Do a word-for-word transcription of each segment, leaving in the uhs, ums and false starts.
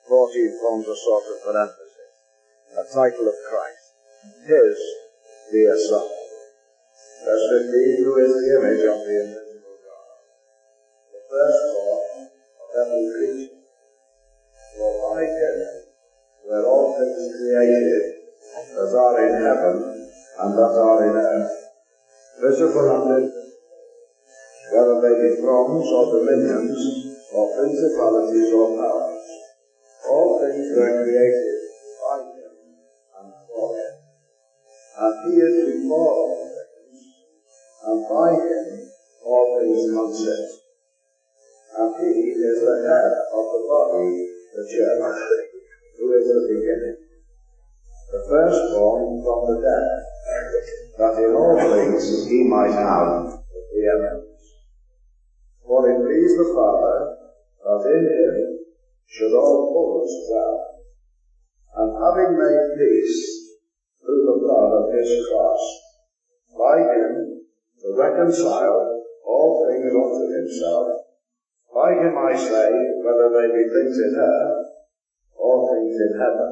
fourteen forms a sort of parenthesis, a title of Christ, his dear Son. Verse fifteen, who is the image of the invisible God, the firstborn of every creature. For by him were all things created, that are in heaven and that are in earth, visible and invisible, whether they be thrones or dominions, or principalities or powers. All things were created by him and for him. And he is before all things, and by him all things consist. And he is the head of the body, the church, who is the beginning, the firstborn from the dead, that in all things he might have the preeminence. For it pleased the Father that in him should all fullness dwell, and having made peace through the blood of his cross, by him to reconcile all things unto himself. By him I say, whether they be things in earth, or things in heaven.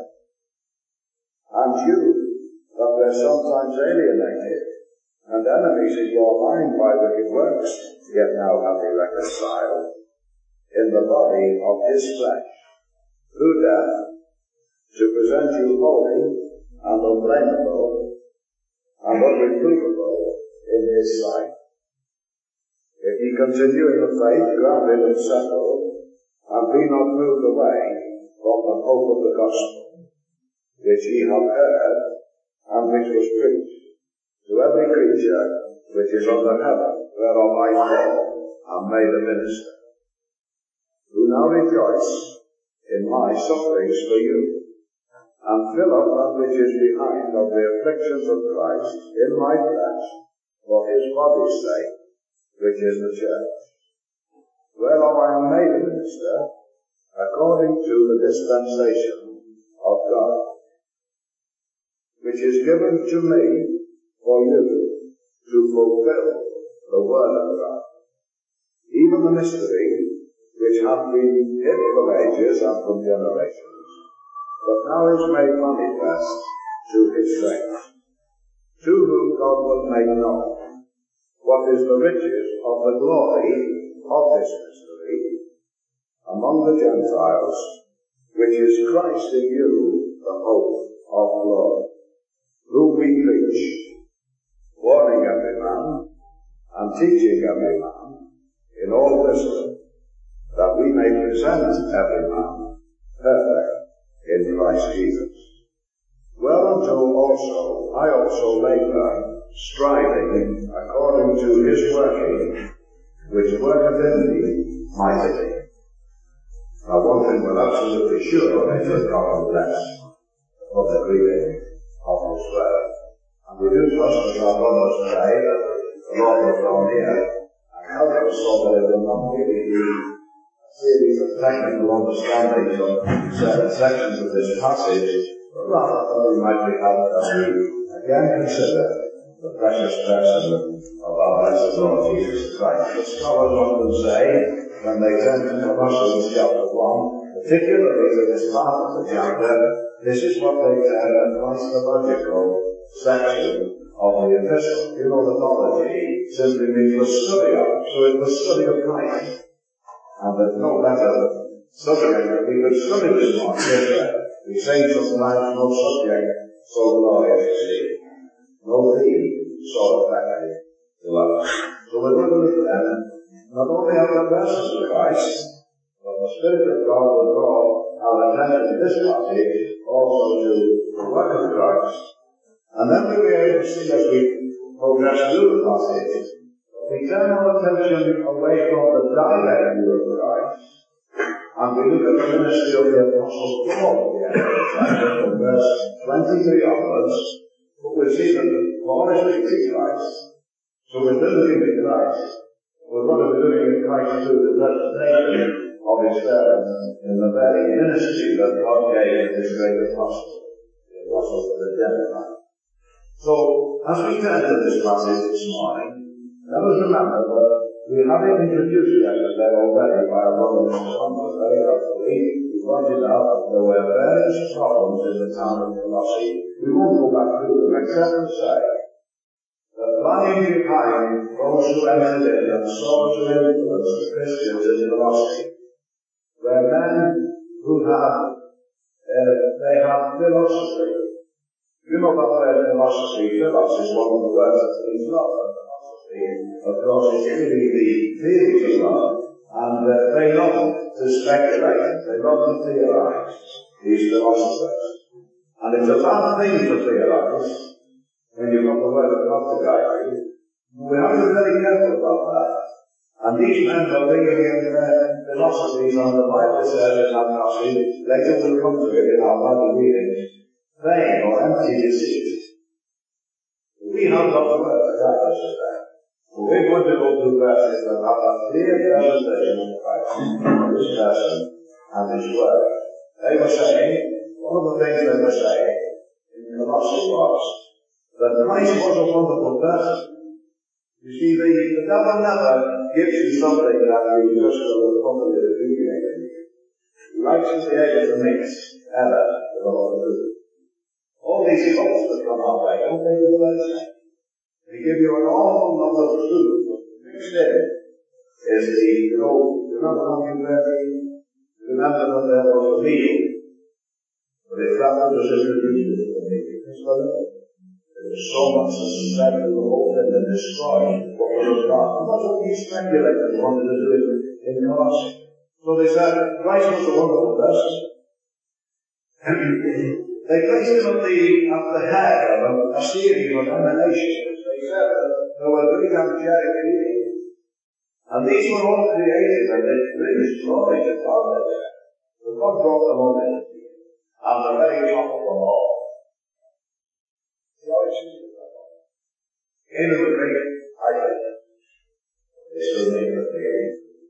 And you, that were sometimes alienated, and enemies in your mind by wicked works, yet now have be reconciled, in the body of his flesh, through death, to present you holy and unblameable and unreprovable in his sight. If ye continue in the faith, grounded and settled, and be not moved away from the hope of the gospel, which ye have heard, and which was preached to every creature which is under heaven, whereof I Paul am made a minister, who now rejoice in my sufferings for you, and fill up that which is behind of the afflictions of Christ in my flesh, for his body's sake, which is the church, whereof I am made a minister, according to the dispensation of God, which is given to me for you to fulfill the word of God, even the mystery which hath been hid from ages and from generations, but now is made manifest to his saints, to whom God will make known what is the riches of the glory of this mystery among the Gentiles, which is Christ in you, the hope of glory, whom we preach, warning every man, and teaching every man in all wisdom, that we may present every man perfect in Christ Jesus. Whereunto also I also labor, striving according to his working, which worketh in me mightily. Now one thing we're absolutely sure is that God will bless for the reading of his word. And we do trust that our brothers pray that the Lord will come here and help us so that it will not really be a series of technical understandings of certain sections of this passage, but rather that we might be helped as we again consider the precious person of our blessed Lord Jesus Christ. The scholars often say, when they turn to Colossians chapter one, particularly to this part of the chapter, this is what they term a Christological section of the epistle. You know, the theology simply means the study of, so it's the study of Christ. And there's no better subject that we could study this one, is there? We say sometimes no subject so glorious to see. No theme so effective to us. So we're going to look then, not only at the persons of Christ, but the Spirit of God will draw our attention to this passage, also to the work of Christ. And then we'll be able to see as we progress through the passage, we turn our attention away from the direct view of Christ, and we look at the ministry of the Apostle Paul again, from verse twenty-three onwards. But we'll see that Paul is preaching Christ. So we're living in Christ. We're going to be living in Christ through the presentation of his servants in the very ministry that God gave to his great apostle, the apostle of the Gentiles. So, as we turn to this passage this morning, let us remember that we have it introduced yesterday already by a brother and sister very helpfully. He pointed out that there were various problems in the town of Colossae. We won't go back through them except to say that lying behind those who entered in and sought to influence the Christians in Colossae were men who had, uh, they had philosophy. You know that word philosophy, philos is one of the words that means love. Philosophy, of course, is really the theory of love, and uh, they love to speculate, they love to theorize, these philosophers. And it's a bad thing to theorize when you've got the word of God to guide you. We have to be very careful about that. And these men are bringing in their philosophies on the Bible says in that passage, later we'll come to it in our Bible readings, vain or empty deceit. We have God's word to guide us there. We're going to go to verses that have a clear revelation of Christ, His person, and His word. They were saying, one of the things they were saying in Colossae was that Christ was a wonderful person. You see, the, the devil never gives you something that you just will probably repudiate. He likes to be able to mix error with a lot of truth. All these thoughts that come our way, don't they do the same? They give you an awful lot of truth. Mixed in is the, you know, remember how you very, remember that there was a meal, but it felt as if it was a meal. There was so much said of the whole thing and destroyed what was of God. And that's what these speculators wanted to do in Colossae. So they said, Christ was a wonderful person. They placed him at the, at the head of a, a series of emanations. They said that there were three angelic beings. And these were all created and they brings glory to God. So God brought them all in. And the very top of them all. In the great idea. This will make us create.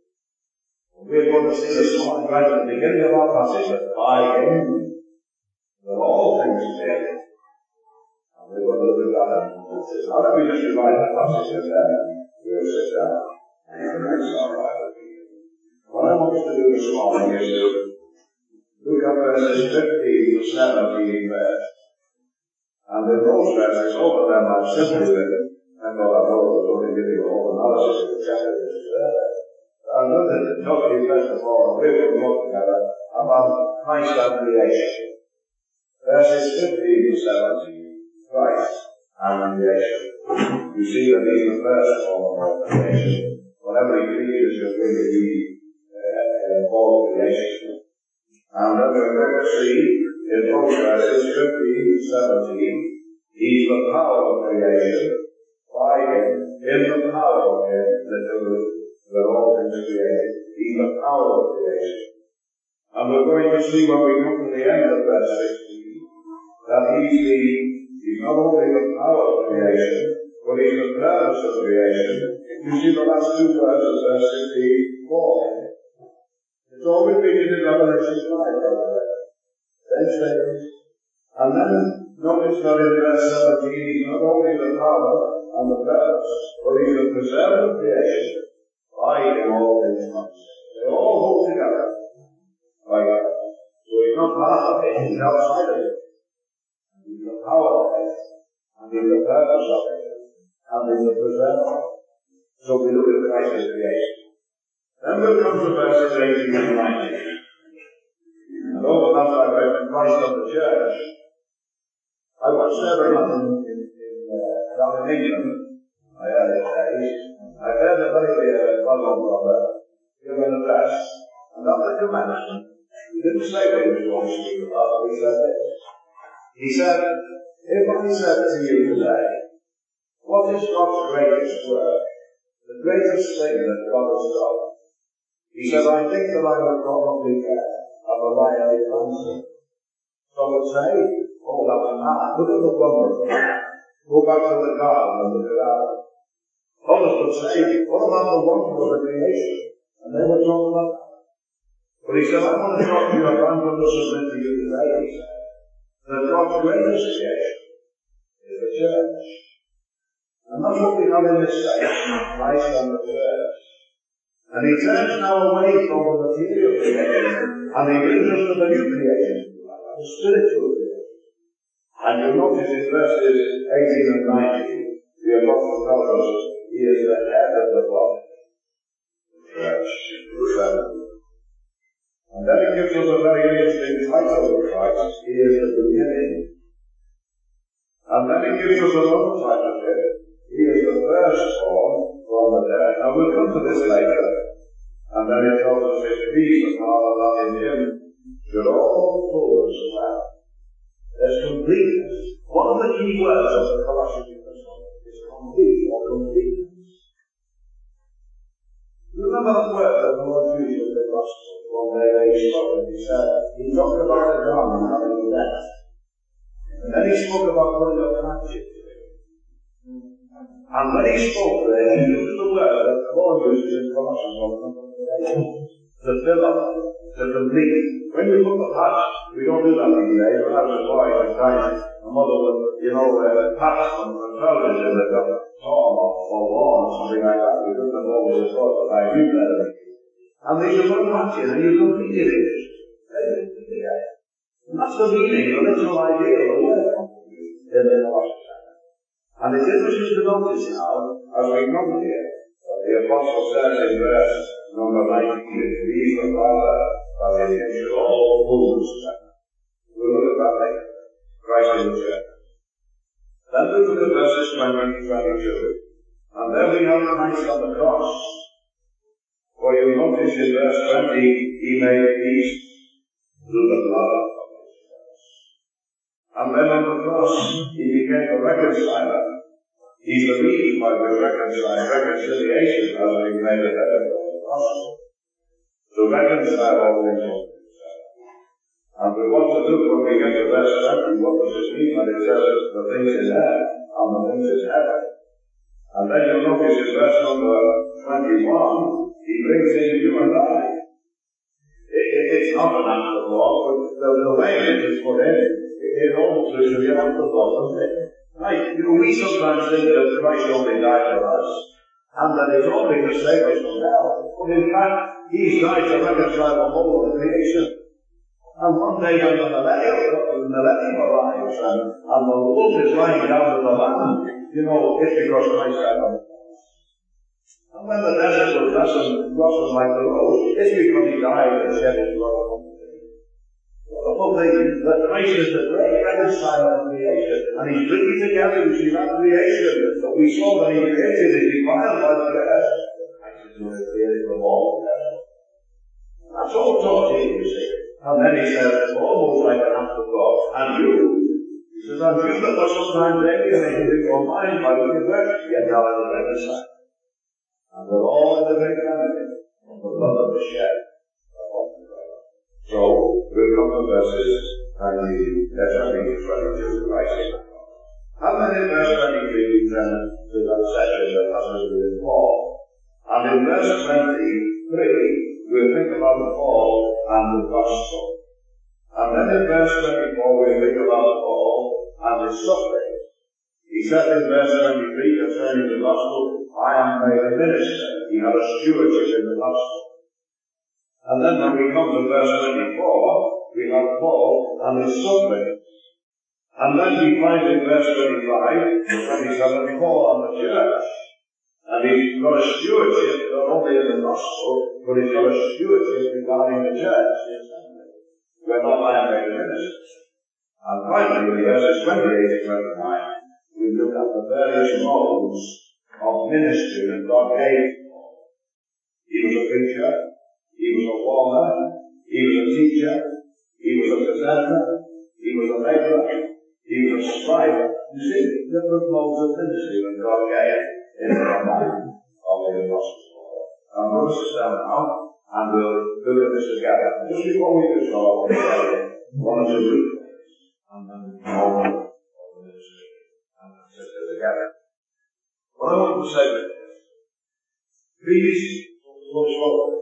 We're going to see this morning right at the beginning of our passage that by him that all things created. And we will look at that and now let me just remind the passage and then we'll sit down and next our Bible reading. What I want us to do this morning is to look at verses fifteen to seventeen verse. And in those verses, over them I've simply written, and God I know will only give you a whole analysis of the chapter this uh, I'm going to talk to you first of all, we will look together about Christ and creation. Verses fifteen to seventeen, Christ and creation. You see that he's the first form of creation. Whatever he creates will really be uh, all creation. And then we're going to see in both verses fifteen to seventeen, he's the power of creation. By him, in the power of him, that all things created, he's the power of creation. And we're going to see when we come to the end of verse sixteen, that he's the, he's not only the power of creation, but he's the purpose of creation. You see the last two words of verse sixteen, for. It's all repeated in Revelation five, by the way. Then says, and then notice that in verse seventeen, he's not only the power and the purpose, but he's the preserver of creation. By him all things consist. They all hold together by God. So he's not part of it, he's outside of it. And he's the power of it, and he's the purpose of it, and he's the preserver. So we look at Christ's creation. Then we'll come to verses eighteen and nineteen. And over that I've written Christ of the church. I once heard a man in, in, in, uh, down in England, I heard it days. I heard a very uh, well-known brother give an address, and at the commencement, he didn't say what he was going to speak about, but he said this. He said, if I said to you today, what is God's greatest work, the greatest thing that God has done? He said, I think that I would probably get a variety of answers. Some would say, oh, that's mad, look at the wonder of God. Go back to the garden and look at that. Others would say, what about the wonder of the creation? And they would talk about that. But he said, I want to talk to you, I'm going to submit to you today, he said, that God's greatest creation is the church. And that's what we have in this section, Christ and the church. And he turns now away from the material creation, and he brings us to the new creation, the spiritual creation. And you'll notice in verses eighteen and nineteen, the Apostle tells us he is the head of the body. And then he gives us a very interesting title of Christ. He is the beginning. And then he gives us another title here. He is the firstborn from the dead. Now we'll come to this later. And then it tells us this peace the Father that in him should all fullness abound. There's completeness. One of the key words of the Colossians epistle is complete or completeness. You remember that word that the Lord used in the Gospel one day that he spoke and he said, he talked about the garment having rest. And then he spoke about putting a hatchet to it. And when he spoke there, he used the word that Paul uses in Colossians to fill up, to complete. When we put the patch, we don't do that these days. When I was a boy, I was trying, my mother would, you know, uh, patch on the trousers in the torn or, or worn or something like that. We didn't always thought that I knew better. And they used to put a patch in and you completed it. And that's the meaning, the literal idea of the word in the Colossians. And it's interesting to notice now, as we come here, the Apostle says in verse number nineteen, "Be the Father, that in him should all fullness abound." We'll look at that later. Christ in the church. Then we look at verses twenty and twenty-two. And then we have Christ on the cross. For you notice in verse twenty, he made peace through the blood of his cross. And then on the cross, he became a reconciler. He's the means by which reconciliation has been made available to reconcile all things unto himself. And we want to look when we get to verse twenty, what does this mean when it says the things in heaven and the things in heaven? And then you'll notice in verse number twenty-one, he brings in you and I. It, it, it's not an afterthought, but the, the way it is put in, it, it almost looks to be an afterthought, doesn't it? Right, you know, we sometimes think that Christ only died for us, and that it's only to save us from hell. But in fact, he's died to reconcile the whole of the creation. And one day when the millennium, the millennium arrives, and, and the wolf is lying down to the lamb, you know, it's because Christ died on the cross. And when the desert was blossom, blossom like the rose, it's because he died and shed his blood upon the thing. The whole thing, that Christ is the great reconciler of creation, and he's bringing together, you see, that creation that we saw that he created is defiled by the earth. Christ is going to create from all the earth. That's all taught here, you see. And then he says, almost like an afterthought, and you. He says, and you that were sometimes alienated in your mind by wicked works, yet now are reconciled. And we're all in the great benefit of the blood of the shed upon the cross. So, we'll come to verses nineteen, twenty to twenty-two, right here. And then in verse twenty-three, we turn to that section that has to do with Paul. And in verse twenty-three, we'll think about the fall and the gospel. And then in verse twenty-four, we'll think about Paul and his suffering. He said in verse twenty-three, concerning the gospel, I am made a minister. He had a stewardship in the gospel. And then when we come to verse twenty-four, we have Paul and his suffering. And then we find in verse twenty-five, twenty-seven, Paul and the church. And he's got a stewardship, not only in the gospel, but he's got a stewardship regarding the church. We're not lying made ministers. And finally, in verses twenty-eight to twenty-nine, we look at the various modes of ministry that God gave Paul. He was a preacher, he was a warner, he was a teacher, he was a presenter, he was a laborer, he was a scribe. You see, different modes of ministry that God gave in the life of the Apostle Paul. I'm going to sit down now, and we'll look at this together. Just before we do so, I want to tell you one or two replays, and then we can all of the ministry and consider together. What I want to say with this, please look forward.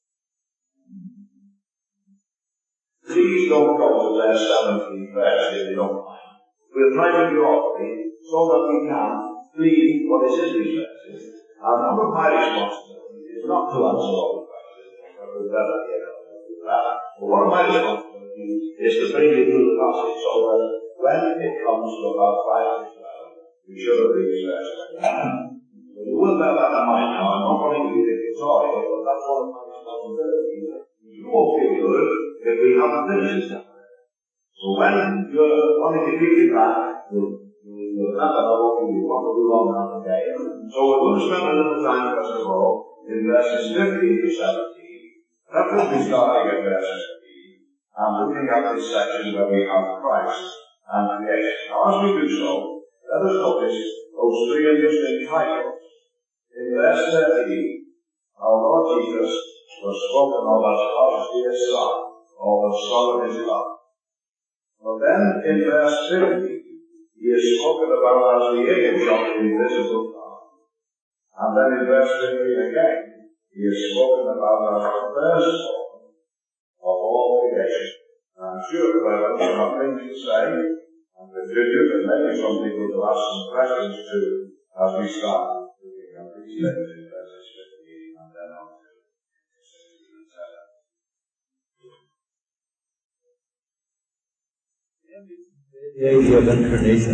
Please don't go to their seventeen verse if you don't mind. We'll try to be orderly so that we can plead what is in these verses. And one of my responsibilities is It's not to answer all the questions, but we'll never get able to do that. But one of my responsibilities is to bring you through the passage so that when it comes to about five to twelve, we should have reached verse twenty-nine. So you will bear that in mind now. I'm not wanting to be dictatorial, but that's one of my responsibilities. You won't feel good if we haven't finished this. So when you're wanting to keep it back, you'll remember how long you want to do on that day. So we're going to spend a little time, first of all, in verses fifteen to seventeen. That will be starting at verse fifteen, and looking at this section where we have Christ and creation. Now, as we do so, let us notice those three interesting titles. In verse thirteen, our Lord Jesus was spoken of as God's dear Son, or the Son of His love. But then, in verse fifteen, He is spoken about as the image of the invisible God. And then in verse fifteen again, He is spoken about as the firstborn of all creation. I'm sure, well, you have things to say, and the videos, and maybe some people will ask some questions too, as we start looking at these things in verses fifteen and then on to sixteen and seventeen. The idea of incarnation.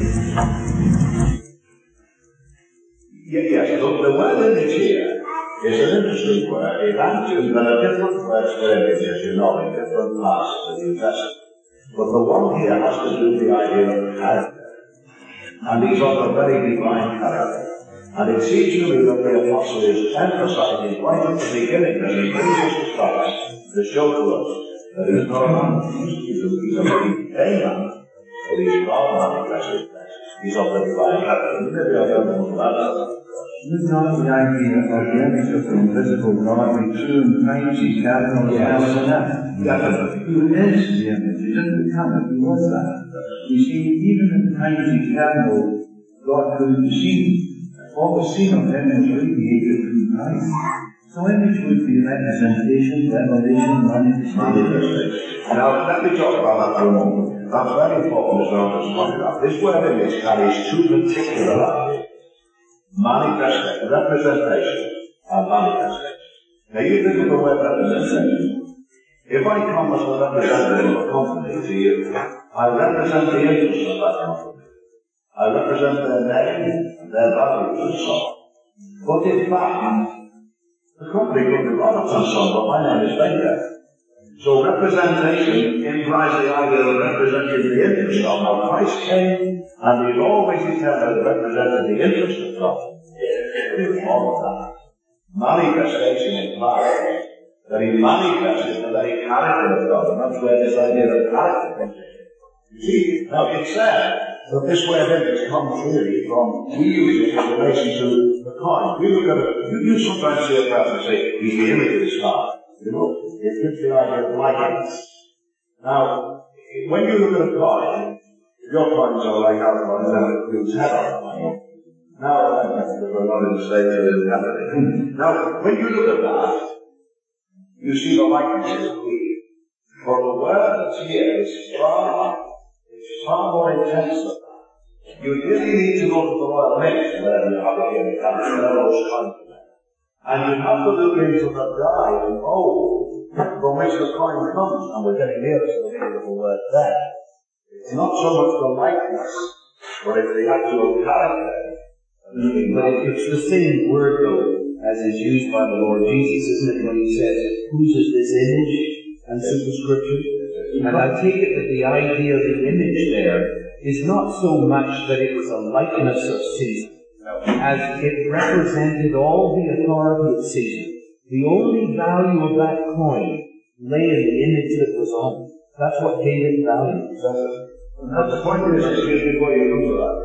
Yeah, yes, look, the word image here is an interesting word. It actually there are different words for image, as you know, in different parts of the New Testament. But the one here has to do with the idea of character. And he's of a very divine character. And it seems to me that the Apostle is emphasizing right at the beginning that he brings us to Christ to show to us that he's not a man. He's a, he's a very man. But he's not manifested. He's of the divine character. Maybe I don't know about that. This is not the idea of the image of the invisible God, the true and mighty eternal Yes. God. Definitely. Who is the image? He didn't become it, he was that. You see, even in the times eternal, God couldn't be seen. What was seen of him was radiated from Christ. So image would be representation, revelation, manifestation. Now, let me talk about that for a moment. That's very important as well as pointed out. This word image carries two particular ideas. Manifestation, representation, and manifestation. Now you think of the word representation. If I come as a representative of a company to you, I represent the interests of that company. I represent their name, their values, and so on. But in fact, the company could be Roberts and Son, but my name is Baker. So representation implies the idea of representing the interest of God. Christ came, and he's always determined to represent the interest of God. All of that. Manifestation implies that he manifested the very character of God, and that's where this idea of character comes in. You see, now it's said that this word image comes really from, we use it in relation to the coin. We look at it, you, you sometimes see a person say, he's the image of his father. You know, it gives the idea of likeness. Now, when you look at a coin, if your coins are like our coins, then it includes head on the coin. Now, we're not in the state of it. Now, when you look at that, you see the likeness is clear. For the word that's here is far, it's far more intense than that. You really need to go to the Royal Mint, where you have it here in Canada, those kinds of men. And you have to look into the dye and mold from which the coin comes, and we're getting near to the meaning of the word there. It's not so much the likeness, but it's the actual character. But it's the same word, though, as is used by the Lord Jesus, isn't it, when he says, whose is this image and superscription? And I take it that the idea of the image there is not so much that it was a likeness of Caesar, as it represented all the authority of Caesar. The only value of that coin lay in the image that was on it. That's what gave it value. But the point is, excuse me before you come to that,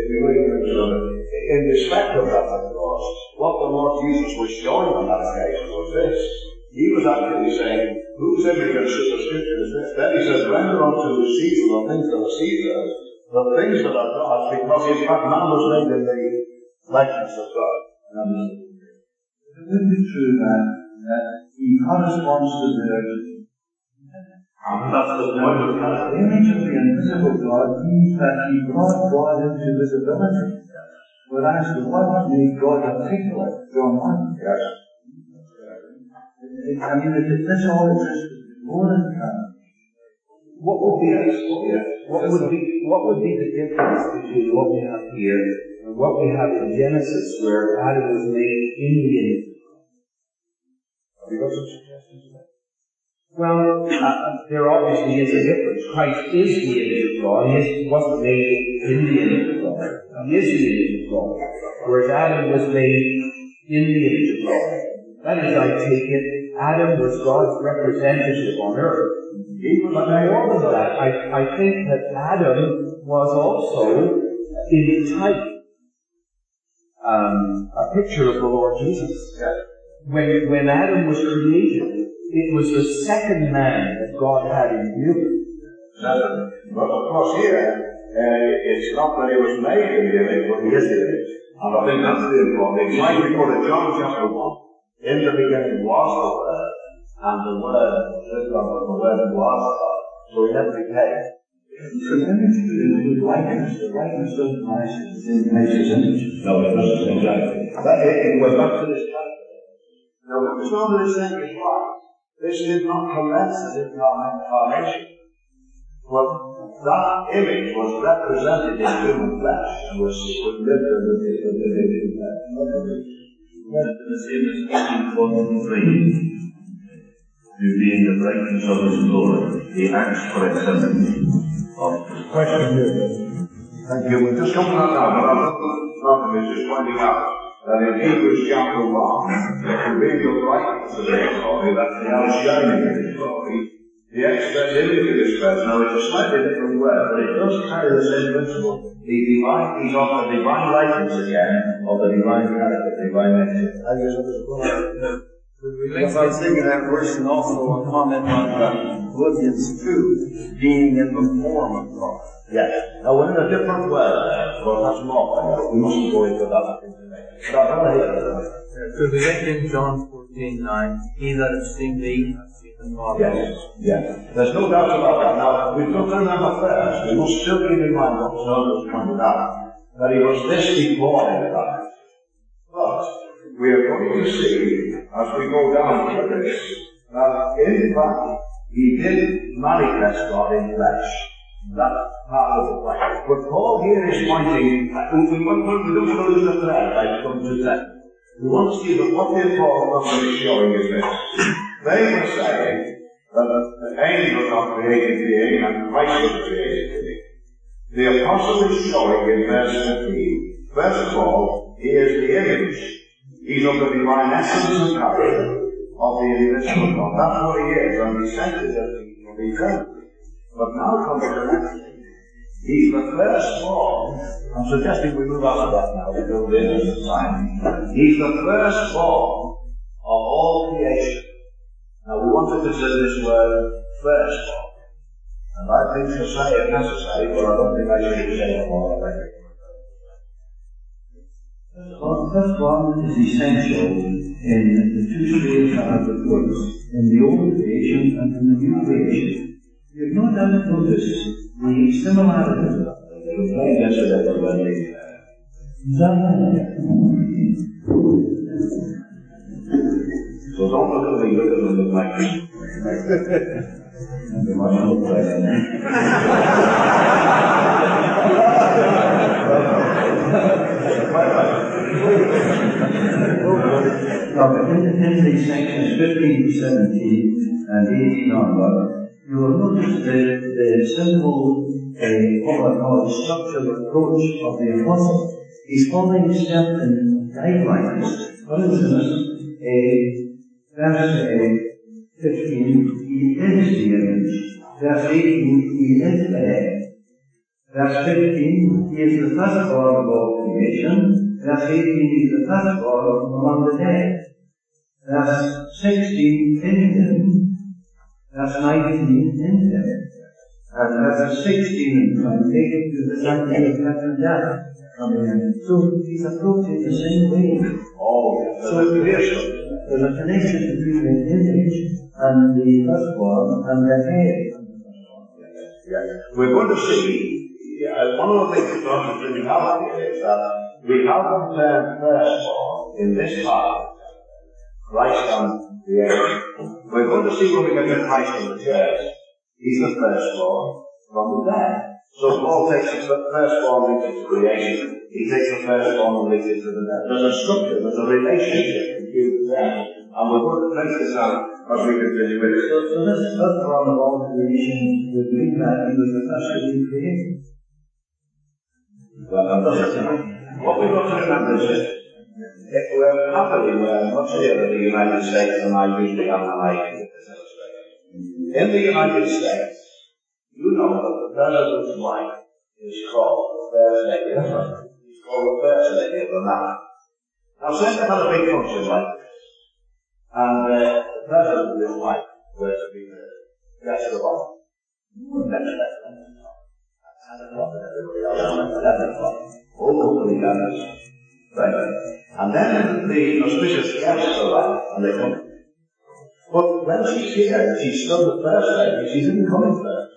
in respect of that, of course, what the Lord Jesus was showing on that occasion was this. He was actually saying, whose image and superscription is this? Then he says, render unto Caesar the things that are Caesar's, the things that are God's, because in fact man was made in the likeness of God. Um, it would be true that, that he corresponds to the and that's the point of God. The image of the invisible God means that he brought God into visibility. Whereas the one made God articulate, John one. Yes. I mean, if this all existed before the incarnation, what would be what would be what would be the difference between what we have here and what we have in Genesis, where Adam was made in the image of God? Have you got some suggestions to that? Well, uh, there obviously is a difference. Christ is the image of God. He wasn't made in the image of God. He is the image of God. Whereas Adam was made in the image of God. That is, I take it, Adam was God's representative on earth. But more than that, I, I think that Adam was also, in type, um, a picture of the Lord Jesus. When, when Adam was created, it was the second man that God had in view. But of course here, uh, it's not that he was made in the image, but he is the image. And I think that's the important thing. Like we go to John chapter one, in the beginning was the Word, and the Word was with God, and the Word was God. So he never became. so then it's the likeness, the likeness doesn't match his image. No, it doesn't, exactly. But it, it, we're back to this chapter. Now, it's not that it's saying it's right. This did not commence as incarnation. But that image was represented in human flesh and was, was lived in the living flesh. The same as eighteen forty-three, who being the brightness of his glory, the acts for acceptance of Question here. Thank you. We'll just come to that now, but I'm not, nothing is just pointing out that in Hebrews chapter one, to be the brightness of his glory, that's the outshining of his glory, the express image of his presence. Now, it's a slightly different word, but it does carry the same principle. The divine, he's on the divine likeness again, of the divine character, divine nature. Because I was thinking that verse and also a comment on uh, Philippians two, being in the form of God. Yes. Now, we're in a different word there, but that's more. We mustn't go into that. But I want to hear that. So we read in John fourteen nine, he that has seen thee has seen the Father. Yes, yes. There's no doubt about that. Now, we've got to remember first, we must still keep in mind what John has pointed out, that he was this before in Christ. But we are going to see, as we go down through this, that in fact, he did manifest God in flesh. That's part of the point. But Paul here is pointing, we, we, we don't want to lose the thread, like come to that. We want to see that what the Apostle is showing is this. They were saying that the angels are created being and Christ is created being. The Apostle is showing in verse fifteen, first of all, he is the image. He's of the divine essence and character of the invisible God. That's what he is, and he sent it as the eternity. But now comes the next thing. He's the firstborn. I'm suggesting we move on to that now. We go in as a sign. He's the firstborn of all creation. Now we want to consider this word firstborn. And I think to say it necessary, but I don't think I should say it more than that. Well, the first one is essential in the two spheres that are before us, in the old creation and in the new creation. You've no doubt noticed the similarities. We're playing yesterday when we so don't look at me, look at them like they might not play in there. In these sections fifteen to seventeen and eighteen onward, you will notice the, the simple, uh, what I call structural approach of the apostle. He's following certain guidelines. For instance, uh, verse uh, fifteen, he is the image. Verse eighteen, he is the head. Verse fifteen, he is the firstborn of all creation. Verse eighteen, he is the firstborn among the dead. Verse sixteen, in him. Verse nineteen, in him. And verses sixteen and twenty, to the something of heaven and death coming in. So he's approaching the same way. Oh, yes. So there's a connection between the image and the firstborn and the head. Yes. We're going to see, yeah, one of the things that John is bringing out here is that we have the term firstborn in this part. Christ and creation. We're going to see when we get to Christ in the church. He's the firstborn from the dead. So Paul takes the firstborn and leads it to creation. He takes the firstborn and leads it to the dead. There's a structure, there's a relationship between the dead. And we're going to trace this out as we continue with it. So, so this firstborn of all creation would mean that he was the first to be created. Well, that doesn't. What we've got to remember is this. If we're happily, we're much here in the United States, and I usually have an idea with this illustration. In the United States, you know that the president's wife is called the First Lady of the Country. She's called the First Lady of the Man. Now, say they had a big function like this, and uh, the president and his wife were to be the guest of honor. Wouldn't expect them to talk. At ten o'clock, and everybody else went at eleven o'clock. All company gathers. Right? And then the auspicious guests arrive, and they come. But when she's here, she's still the first lady, she didn't come in first.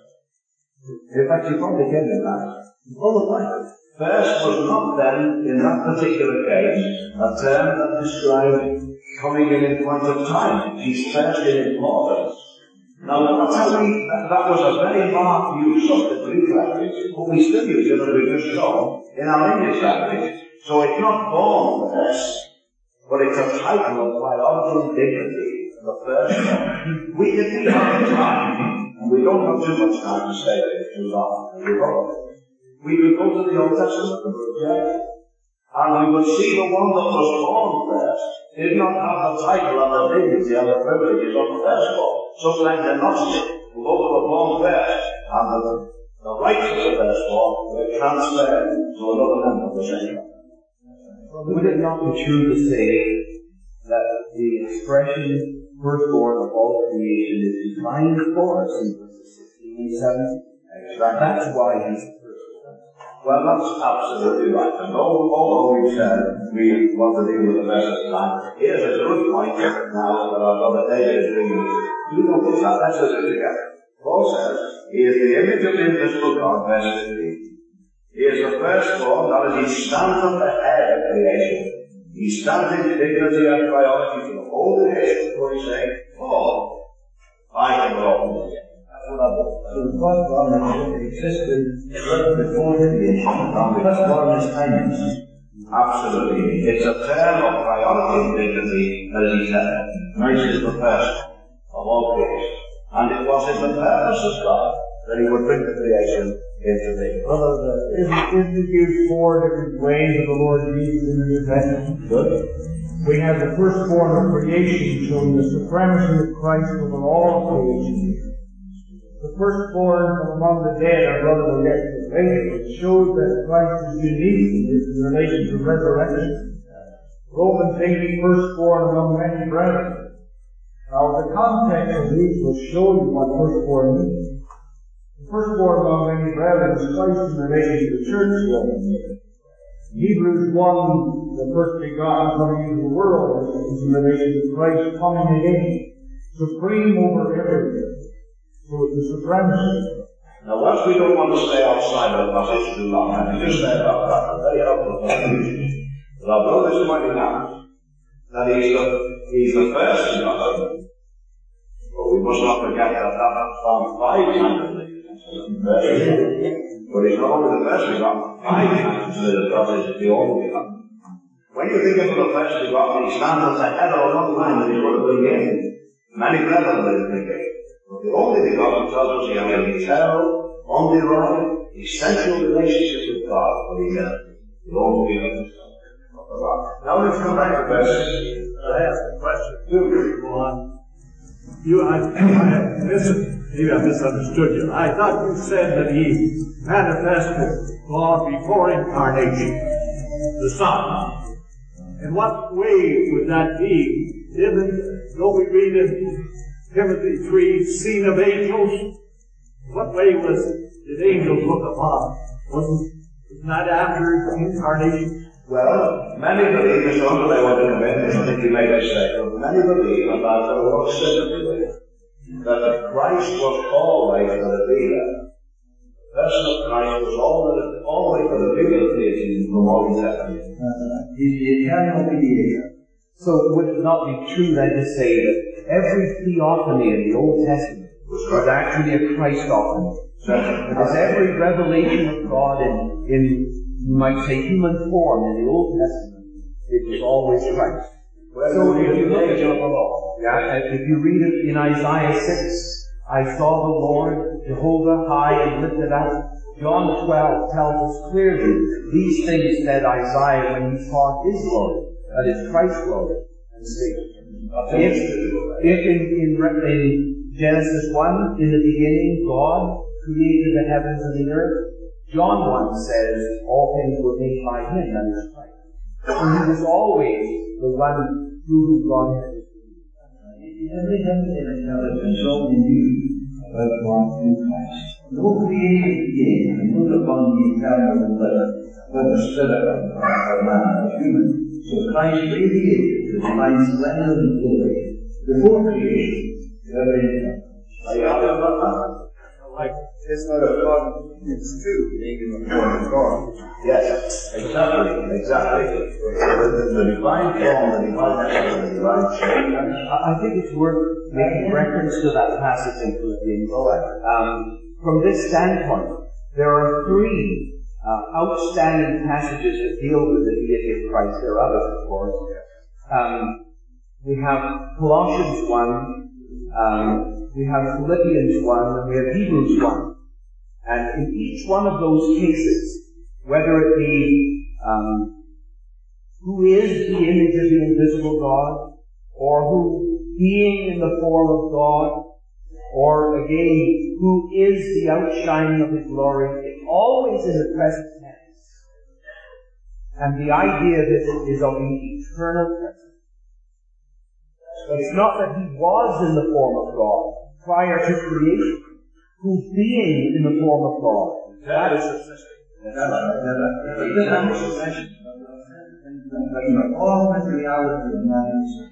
In fact, she probably came in last. All the time. First was not then, in that particular case, a term that described coming in in point of time. She's first in importance. Now, that's how we, that was a very marked use of the Greek language, but we still use it, as we just saw, in our English language. So it's not born first, but it's a title of priority and dignity, the first one. We can think of time, and we don't have too much time to stay there too long, and we won't. We could go to the Old Testament and project, and we would see the one that was born first did not have the title and the dignity and the privileges of the firstborn. Sometimes they're not sick. Those who were born first, and the, the rights of the firstborn were transferred to another member of the same. Would it not be true to say that the expression firstborn of all creation is defined for us in verses sixteen and seventeen? Exactly. That's why he's the firstborn. Well, that's absolutely right. And although we've said we want to deal with the verse at a time, here's a good point now that our brother David is bringing. You notice that. Let's do it together. Paul says, he is the image of the invisible God, verse fifteen. He is the firstborn, that is, he stands at the head of creation. He stands in dignity and priority to the whole creation, for he's saying, oh, I can go on again. That's what I want. So the firstborn existed before creation. The firstborn is timeless. Absolutely. It's a term of priority and dignity, as he said. Christ is the first of all creation. And it was in the purpose of God that he would bring the creation into being. Brother, uh, isn't, isn't it used four different ways of the Lord Jesus in the New Testament? Good. We have the firstborn of creation, showing the supremacy of Christ over all creation. The firstborn from among the dead, our brother will get to later, shows that Christ is unique in relation to resurrection. Romans eight, firstborn among many brethren. Now, the context of these will show you what firstborn means. The firstborn among many brethren is Christ in relation to the church. Hebrews one, the first begotten coming into the world, is in relation to Christ coming again, supreme over everything. So it's the supremacy. Now, once we don't want to stay outside of the passage too long, let me just say about that, a very helpful thing. But our brother is pointing out that he's the, he's the first begotten. But we must not forget that that was found five times. But he's not only the first begotten, five times that God is the only begotten. When you think of the first begotten, he stands at the head of another line that he's going to bring in. Many brethren will bring in. But the only begotten tells us he has an eternal, undeniable, essential relationship with God for eternity. The only begotten of the Lord. Now let's come back to verse six. I have a question too. Go on. You, I, I listen, maybe I misunderstood you. I thought you said that he manifested God before incarnation, the Son. In what way would that be? Didn't, don't we read in Timothy three, seen of angels? What way was did angels look upon? Wasn't that after incarnation? Well, many believe, as long as they want to convince, I think you made a mistake, but many believe, and that's what the Lord said to believe, that Christ was always the revealer. The person of Christ was always, always the revealer of deity from all eternity. Uh, he's the eternal mediator. So would it not be true then to say that every theophany in the Old Testament was actually a Christophany? Because every revelation of God in, in, you might say, human form in the Old Testament, it was always Christ. So if you look at it, yeah, if you read it in Isaiah six, I saw the Lord, Jehovah, high and lifted up. John twelve tells us clearly, these things said Isaiah when he saw his glory, that is Christ's glory, and Savior. If, if in, in, in Genesis one, in the beginning, God created the heavens and the earth, John one says, all things were made by him, that is Christ. So he was always the one through whom God had his being. Every heaven and intelligence only knew about God through Christ. No created being can look upon the eternal and live with the spirit of man, of human. So Christ radiated the divine splendor and glory before creation to every intelligence. Like, it's not a God, it's two being in the form of God. Yes, exactly, exactly. The, the, the divine form, the divine essence, the divine shape. I think it's worth making reference to that passage in Philippians. Um, from this standpoint, there are three uh, outstanding passages that deal with the deity of Christ. There are others, of course. Um, we have Colossians one, um, we have Philippians one, and we have Hebrews one. And in each one of those cases, whether it be um, who is the image of the invisible God, or who, being in the form of God, or again, who is the outshining of His glory, it's always in the present tense. And the idea of it is of the eternal presence. It's not that He was in the form of God prior to creation, who being in the form of God. That is subsisting. All the reality of man is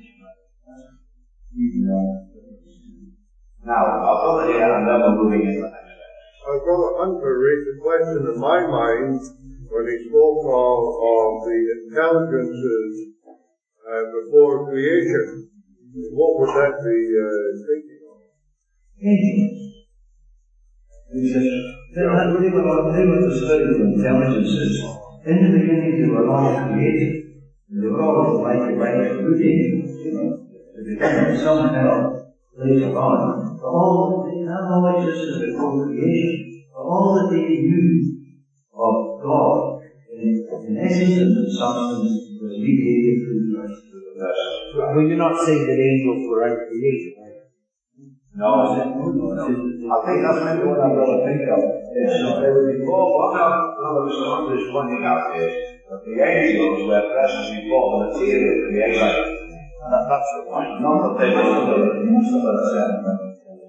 Now, I'll put it here and then we're moving into the next section. I've got a Hunter raised a question in my mind when he spoke of, of the intelligences uh, before creation. What would that be uh, thinking of? angels. He says, they were, they were the study of intelligences. In the beginning, they were all created. They were all like like good angels, you know. They became somehow later on. But all they have all existed before creation. But all that they knew of God in, in essence and in substance was mediated through Christ. Well, you're not saying that angels were uncreated, right? No, I think that's maybe what I'm going to think of. Is there was before, what another Mister is pointing out here, that the angels were present before the material creation. And that, that's the point. Not that they must have done it. He must have done it.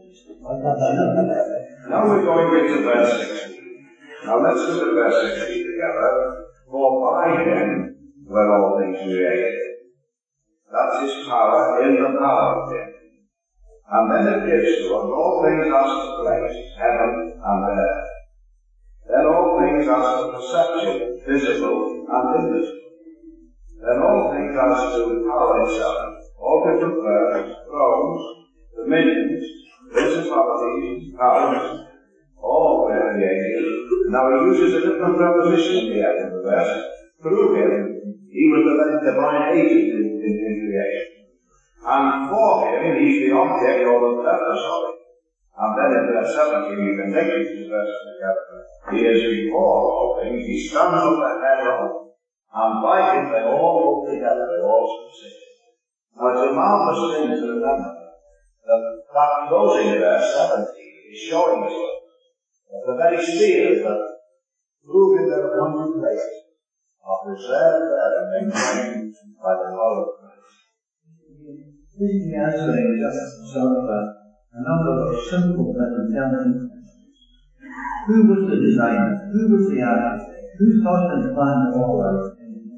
Now we're going into verse sixteen. Now let's look at verse sixteen together. For by Him were all things created. That's His power in the power of Him. And then it gives to us all things as to place, heaven and earth. Then all things as to perception, visible and invisible. Then all things as to power itself, all different birds, thrones, dominions, principalities, powers, all were created. Now he uses a different preposition here in the verse. Through Him, He was the divine agent in, in, in creation. And for Him, He's the object or the purpose of it. And then in verse seventeen, we can take these verses together. He is before all things, He stands up ahead of, and by Him they all work together, they all succeed. Now it's a marvelous thing to remember that that closing verse seventeen is showing us that the very spheres that move in their appointed places are preserved there and maintained by the power of Christ. The answer is just sort of a, a number of simple but intelligent questions. Who was the designer? Who was the architect? Who thought and planned all that?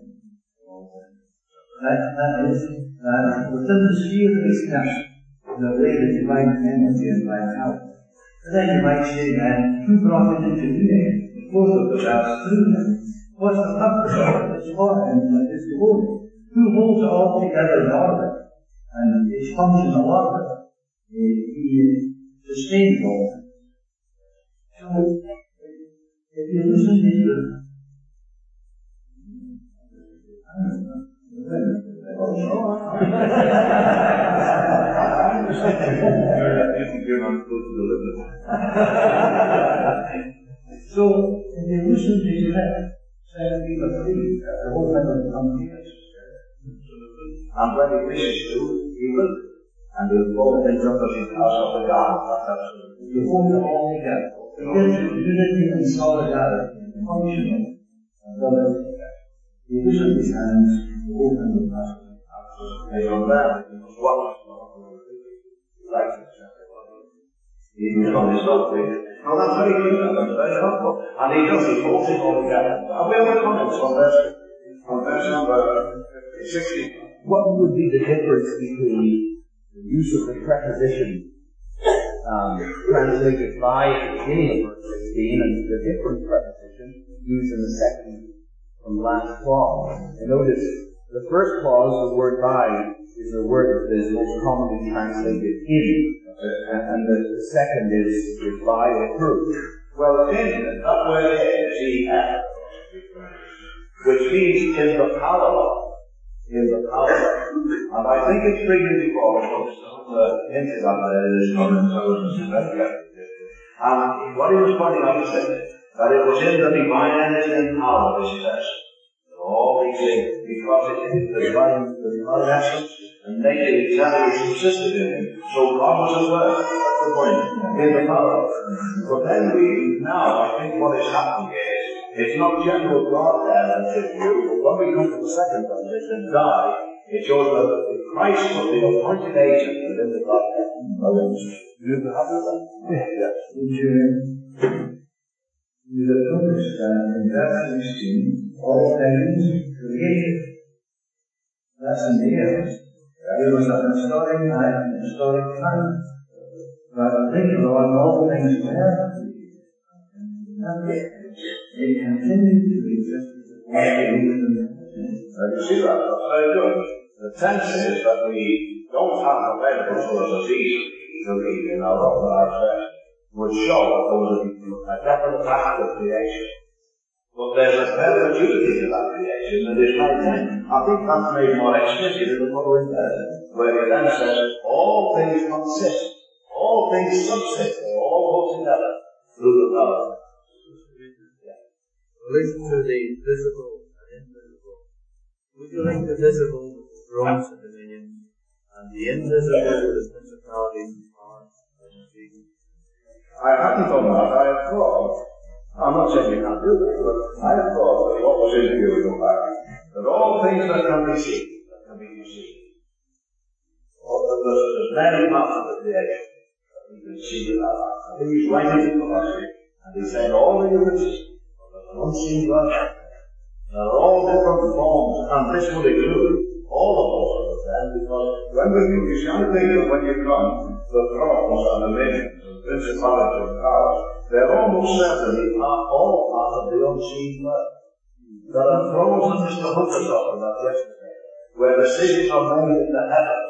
That, that is, that within the sphere of expression, there lay the divine energy and vitality. And then you might say, then, who brought it into being? Both of the worlds through Him. What's the purpose of it? It's for Him and His glory. who holds it all together in orbit, and its function of orbit, he sustains all things. So, if you listen to your You're not supposed to deliver. So, if you listen to your head, Second Peter three, the whole thing will come here. And when he wishes to, he will. And will fall into the house of the God. That's absolutely. You hold it all together. It gives you unity and solidarity, functioning, and love. You listen to his hands, you open the mouth. And you're there, you must watch. Like it. Even on his own thing. No, that's very good, that's very helpful. And he does, he holds it all together. And we have a comments on verse, on verse number sixteen. What would be the difference between the use of the preposition um, translated by at the beginning of verse sixteen and the different preposition used in the second from last clause? And notice the first clause, the word by, is the word that is most commonly translated in, and the, the second is, is by or through. Well, in, that word is E F, which means in the power of, in the power of. And I think it's bringing before us the hinted at there in this comment, and what he was pointing out is that it was in the divine energy and power, as he says. All these things, because it is the divine, the divine essence, and nature exactly subsisted in him. So God was at work. That's the point. In the power. But then we, now, I think what is happening is, it's not general God there that's in you, but when we come to the second transition, die, it shows that Christ was the appointed agent within the Godhead. You have that? Yes. You have noticed that in verse sixteen, all things created. That's in the air. There was a historic time, an historic time. But later on, all things were created. And they continued to exist as they were in the You see that? That's very good. The tense is that we don't have available to us as easily to read in our own lives, would show that there was a, a definite act of creation. But there's a perpetuity to that creation that is maintained. I think that's made more explicit in the following verse, where it then says, all things consist, all things subsist, all go together through the power. Link to the visible and invisible. Would you link the visible with the thrones and dominions, and the invisible with the principalities and powers and the I hadn't done that. I had thought, I'm not saying you can't do that, but I had thought that what was in view in the fact that all things that can be seen, that can be perceived, or that there's, there's many parts of the creation that we can see with our eyes. I think he's writing to Colossians, and he's saying all the universes of the unseen world, there are all different forms, and this would include all of those of them, because when we do, you see, I think that when you come, the thrones and the dominions, principalities and powers, they're almost certainly are all part of the unseen world. There are thrones that Mister Hunter talked about yesterday, where decisions are made in the heavens.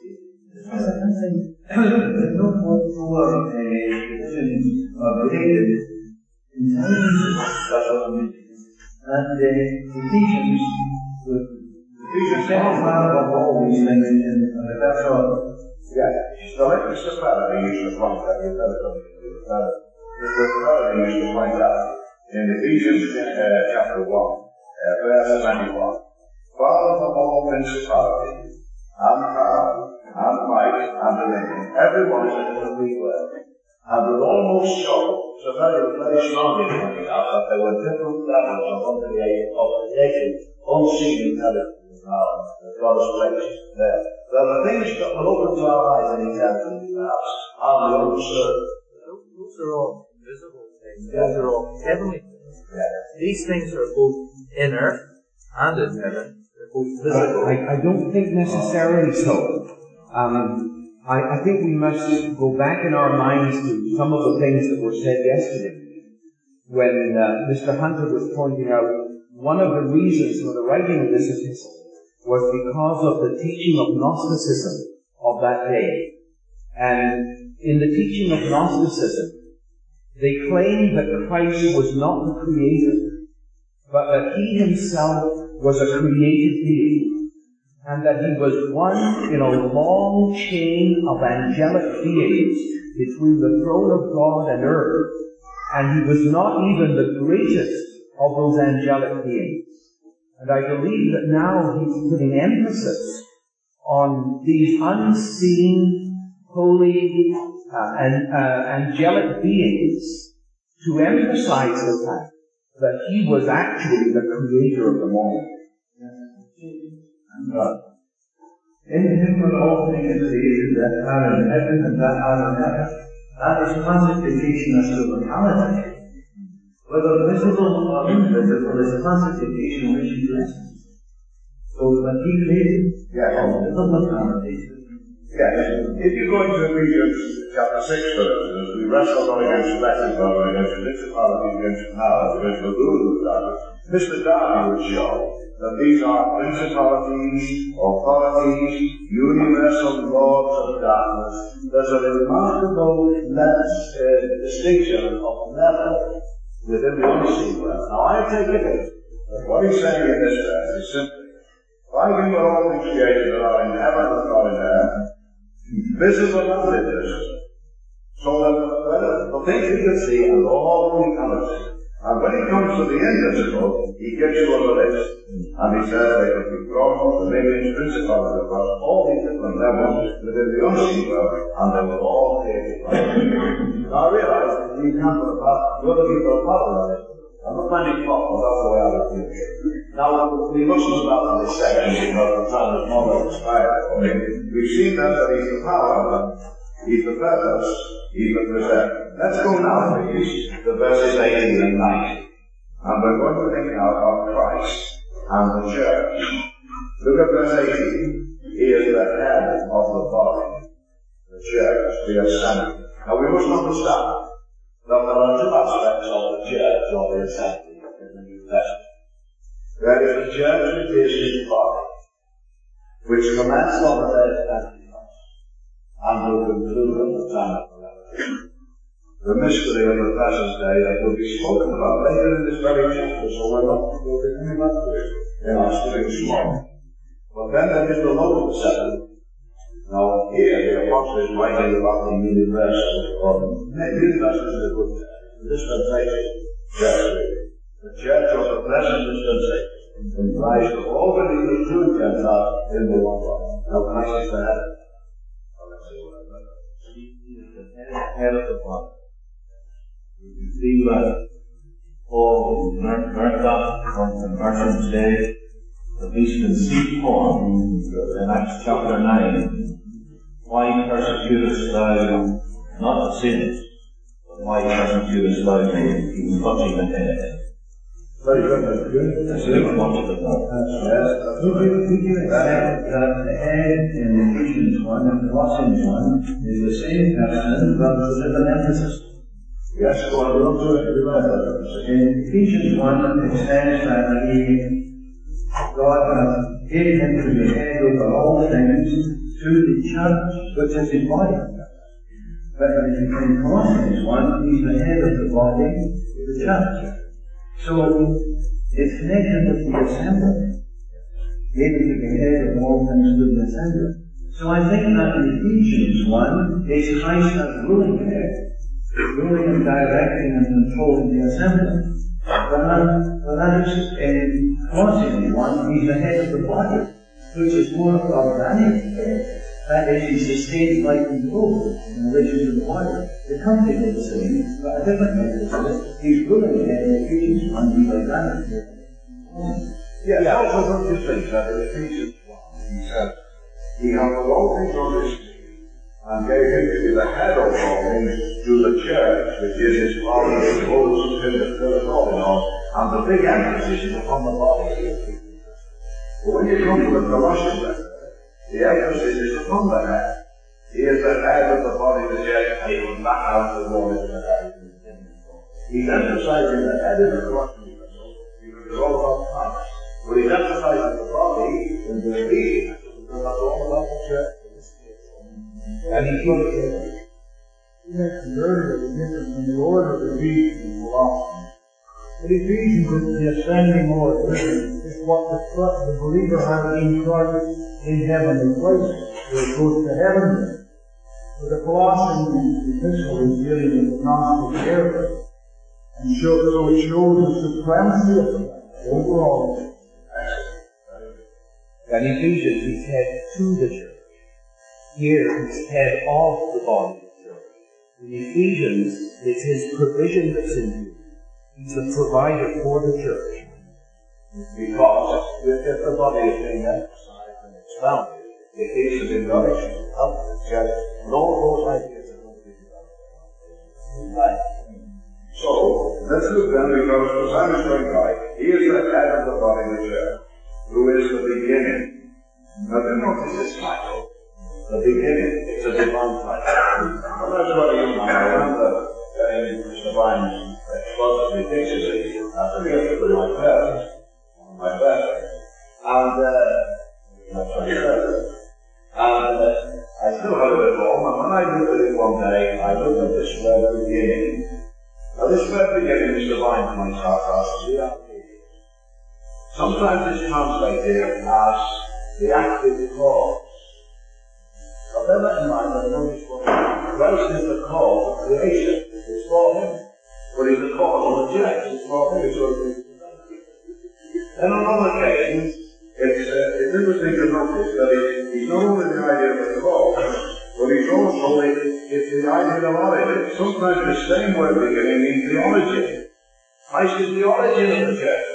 There's no point for a decision of created intelligence. That's what I mean. And the Ephesians, Ephesians tells about all these things in the verse of. Yeah, so let Mister Faraday use the point that you've never done before. Mister Faraday used to point out in Ephesians uh, chapter one, uh, verse twenty-one, Father of all principality, and power, and might, and dominion, everyone is a little wee word. And would almost show, so very, very strongly pointing out that there were different levels of creation, of creation, unseen intelligence and power that God has placed there. There are things that will open to our eyes and intelligence, perhaps, are the uncertain. Those are all visible things. Those are all heavenly things. These things are both in earth and in heaven. They're both visible. I, I don't think necessarily so. Um, I, I think we must go back in our minds to some of the things that were said yesterday when uh, Mister Hunter was pointing out one of the reasons for the writing of this epistle was because of the teaching of Gnosticism of that day. And in the teaching of Gnosticism, they claimed that Christ was not the Creator, but that He Himself was a created being, and that He was one in a long chain of angelic beings between the throne of God and earth, and He was not even the greatest of those angelic beings. And I believe that now He's putting emphasis on these unseen, holy, uh, and uh, angelic beings to emphasize the fact that He was actually the Creator of them all. And God. In Him were all things created that are in heaven and that are on earth. That is classification as to locality. Whether visible or invisible is classification which He blesses. So when He created Yeah. all the localities. Yes. If you go into Ephesians chapter six, for instance, we wrestle not against flesh and blood, but against principalities, against powers, against the rulers of darkness. Mister Darby would show that these are principalities, authorities, universal lords of darkness. There's a remarkable uh, distinction of level within the unseen realm. Now I take it that what he's saying in this verse is simply, why you are all things created that are in heaven and not in earth, visible and invisible, so that the things you can see and all we cannot see. And when it comes to the invisible, he gives you a list, and he says they can be thrown, dominions, principalities across all these different levels within the unseen world, and they will all create. Now I realize that you can't put a part, the other people are part of that. I'm not finding fault, but that's the way I would think it. Now, we must move out of this section because the time is more than expired. We've seen that, that He's the power, He's the purpose, He's the preserve. Let's go now, please, to verses eighteen and nineteen. And we're going to think now about Christ and the church. Look at verse eighteen. He is the head of the body, the church, the assembly. Now, we must understand that there are two aspects of the church or the assembly in the New Testament. There is the church which is His body, which commenced on the day of Pentecost and will conclude at the time of the Revelation. The mystery of the present day that will be spoken about later in this very chapter, so we're not going to be coming back to it in our study this morning. But then there is the local assembly. Now here the apostle is writing about the universal, or universal is a good term, dispensation church. The church of the present dispensation, comprised of all believers, Jew and Gentile, in the one body. Now Christ is the head. Now let's see what I mean. He is the head of the body. You can see that Paul learned that from conversion today, at least in C form, in Acts chapter nine. Why persecutest thou not the sinners, but why persecutest thou me? He was touching the head. Very good, that's good. That's it. Much of the thought. Yes. Would you, would you accept that the head in Ephesians one and Colossians one is the same person, but with a different emphasis? Yes, go on, we'll do it. In Ephesians one, it says that he, God uh, gave him to be head over all things to the church, which is His body. But in Colossians one, He's the head of the body, the church. So, it's connected with the assembly. Able to be head of all things to the assembly. So I think that in Ephesians one, it's Christ as ruling head, ruling and directing and controlling the assembly. But that is in Colossians one, He's the head of the body, which is more organic head. That is, He sustains by control in relation to the body. The company is the same, but a different head. He's ruling head in Ephesians one, He's organic head. Yes, yeah, also don't you think that in Ephesians one, he says, He humbled all things on His feet, and gave Him to be the head of all things to the church, which is His body, His whole system that fills all in all, and the big emphasis is upon the body. But when you come to the Colossians letter, the emphasis is upon the head. He is the head of the body, the church, and He will back out the wall into the head. He's emphasizing the head of the Colossians letter because it's all about Christ. But He's emphasizing the body in in the Ephesians. That's all about the church. And Ephesians. You mentioned earlier the difference in the order of Ephesians and Colossians. But Ephesians is the ascending order. It's what the, the believer has in Christ in heavenly places. So it goes to heaven. But the Colossian epistle is dealing with the Gnostic era. And show, so it shows the supremacy of the overall. And Ephesians, he's head to the church. Here, he's head of the body of the church. In Ephesians, it's his provision that's in view. He's the provider for the church. Because if the body is being emphasized and expounded, it is an introduction of the church, and all those ideas are going to be developed. Right. So, let's look then, because the time is going by. He is the head of the body of the church, who is the beginning. Now, notice this title. The beginning. It's a divine title. And that's what you know. I remember getting Mister Vine's expository pictures after the end of my parents, on my birthday. And, uh, my twenty-third. And uh, I still have it at home, and when I looked at it one day, I looked at this word beginning. Now, this word beginning is divine points out for us to see that. Sometimes it's translated as the active cause. Now, bear that in mind, I notice what Christ is the cause of creation. It's for him. But he's the cause of the church. It's for him. It's for him. And on other occasions, it's, uh, it's interesting to notice that it, he's not only the idea of the cause, but he's also the, it's the idea of origin. Sometimes the same word beginning means the origin. Christ is the origin of the church.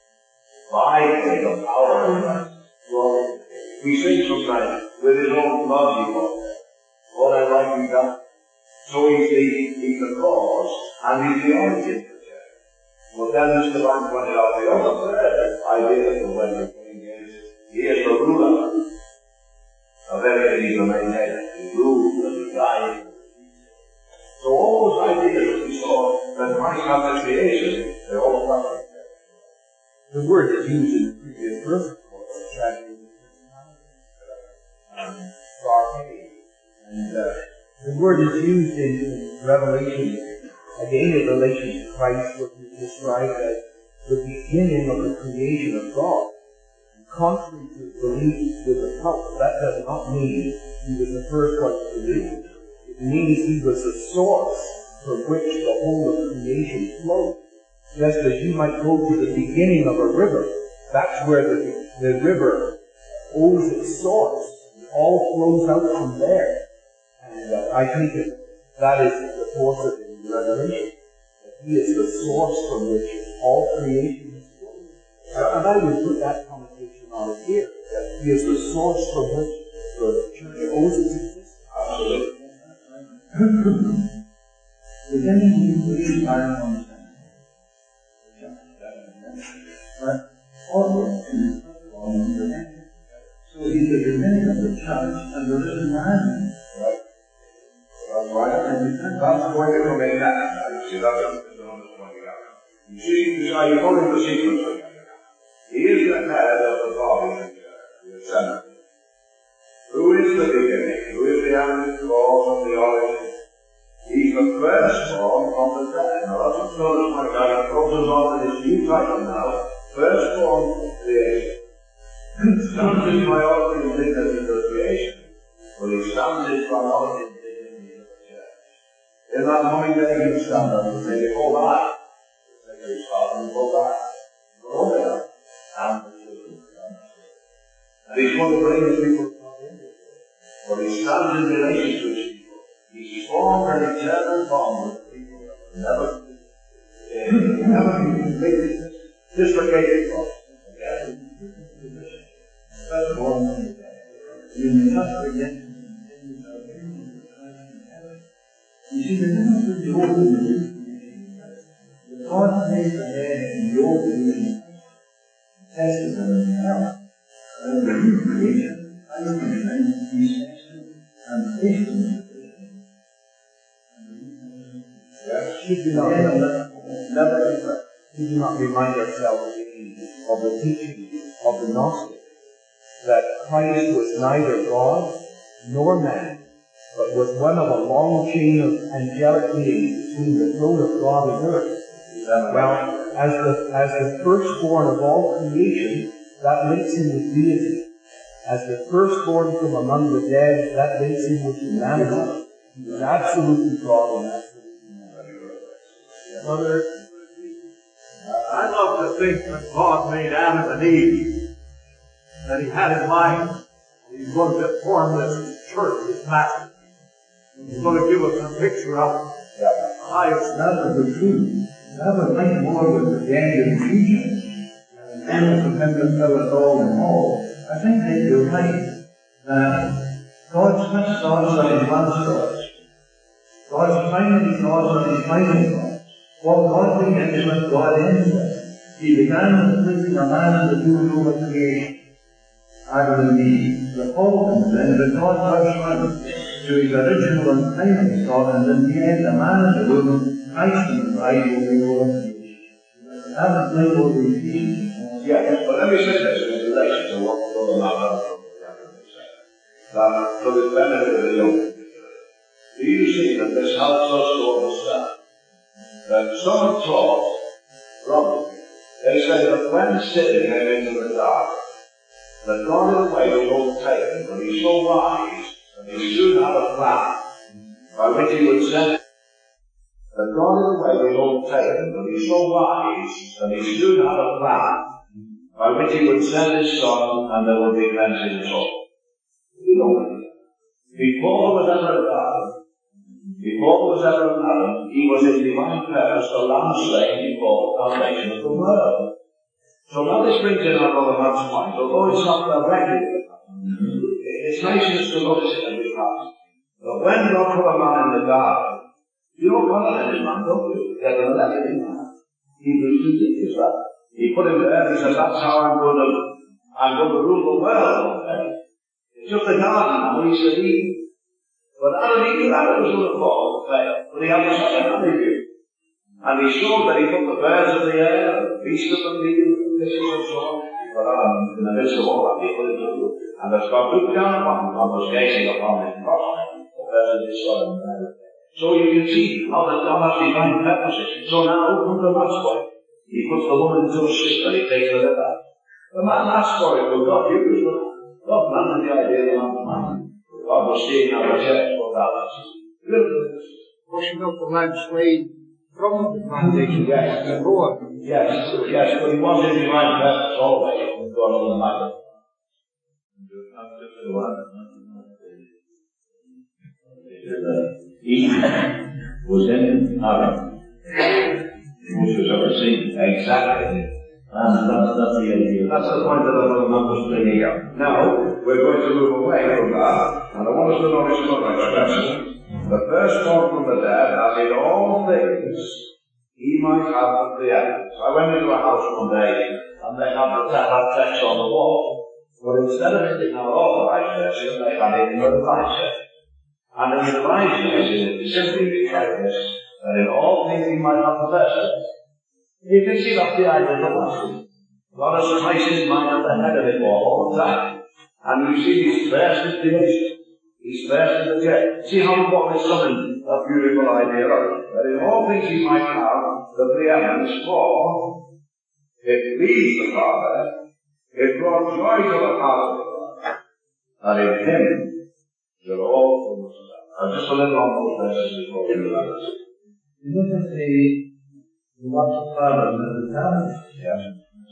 By the power of Christ. Well, we sing sometimes, with his own blood he bought there. What I like you done. So he's the, he's the cause, and he's the origin of the church. Well, then Mister Van pointed out the other idea of when the king is, he is the ruler. Now, then he's the main head. He rules and he guides. So all those ideas that we saw that Christ had the creation, they're all about it. The word that's used in the previous verse, of course, is tragedy um, and uh, the word is used in Revelation, again in relation to Christ, what is described as the beginning of the creation of God. And contrary to the belief with the cult, that does not mean he was the first one to create. It means he was the source from which the whole of creation flowed. Just as you might go to the beginning of a river, that's where the, the river owes its source. It all flows out from there. And uh, I think that that is the force of the Revelation. That he is the source from which all creation is flowing. And I would put that connotation on it here. That he is the source from which the church owes its existence. Absolutely. Beginning with the time on but also on the end. So he's the beginning of the church and the risen man. Right. That's right. That's going to come in next. You see, that's what is pointing out. You see, you are following the sequence of it. He is the head of the body of the center. Who is the beginning? Who is the active cause of the origin? He's the firstborn from the dead. Now that's what Philip pointed out. He comes on to this new title now. Firstborn of creation. Stands in priority and dignity of the creation, but he stands in priority and dignity of the church. In that coming day, he'll stand up and say, "Behold, I, the Savior's Father, behold, I, behold, I, and the children of God." And he's going to bring his people from into it. But he stands in relation to his people. He's formed an eternal bond with the people that will never, uh, never be completely dislocated from again. First born from the dead. You touch again. You see, the difference with the old and the new. God made the head in the old creation, tested them in hell. And the new creation, I don't know, he's tested and patient. Should we not, should we not remind ourselves of the teaching of the Gnostics that Christ was neither God nor man, but was one of a long chain of angelic beings between the throne of God and earth. Well, as the, as the firstborn of all creation, that links him with deity. As the firstborn from among the dead, that links him with humanity. He was absolutely God and absolutely man. Mother, I love to think when God made Adam and Eve, that he had in mind he's going to form this church, this master. He's going to give us a picture of the highest. That was the truth. That was like more with the gang of Ephesians. And it was the fellows all in all. I think that you're right. That God's first thoughts are his last thoughts. God's primary thoughts are his final thoughts. What God begins with, God ends with. He began with placing a man in the full of creation. Adam and Eve. The fall comes in, but God first runs to his original and final thought, and in the end, the man in the woman, Christ and the bride will be all of creation. That was like what the Ephesians. Yeah, but let me say this in relation to what Brother Matt said. That for the benefit of the young people, do you see that this helps us to understand that some taught wrongly? They say that when sin came into the dark, that God in a way was overtaken, but he's so wise that he soon had a plan by which he would send. That God in a way was overtaken, but he's so wise that he soon had a plan by which he would send his son and there would be cleansing soul. You know, before there was ever a garden, before there was ever an Adam, he was in divine purpose, the lamb slain before the foundation of the world. So now this brings in our Brother Matt's mind, although it's not directly, it's nice just to notice it every time. But when God put a man in the garden, you know God had in his man, don't you? He had an elected in man. Hebrews two teaches that. He put him there, he said, that's how I'm going to, I'm going to rule the world. Okay? It's just a garden now, he said, he, but Adam, he knew that it was going to fall, fail. But he had a second review. And he showed that he put the birds of the air, the beasts of the field, and so on. But um, in the midst of all that, he put it to do. And as God looked down upon him, God was gazing upon him, prospering, the birds of his soil. So you can see how that God has divine purposes. So now, open the match point. He puts the woman into a ship and he takes her out. The man asked for it, but God used it. God planted the idea of the man. God was seeing how the church was balanced. Pushing up the man slave from the foundation. Yes. Before. Yes, yes, but he was in divine purpose always with God on the matter. Eve was in Adam. Which was ever seen. Exactly. And that's, that's the idea. That's the point that I was bringing up. Now, we're going to move away from that, and I want us to notice another expression. The firstborn from the dead, as in all things, he might have the preeminence. I went into a house one day, and they had the that text on the wall. But instead of it in our authorized version, they had it in the revised version. And in the revised version, it simply declares this, that in all things he might have the best. You can see that's the idea of the gospel. God has Christ in mind at the head of it all, all the time. And you see he's first in creation. He's first in the church. See how important is something, a beautiful idea of it. That in all things he might have the preeminence, for it pleased the Father, it brought joy to the Father, that in him shall all fullness of God. Now just a little on those verses before we do that. You notice the what's the Father and the Son? Yes.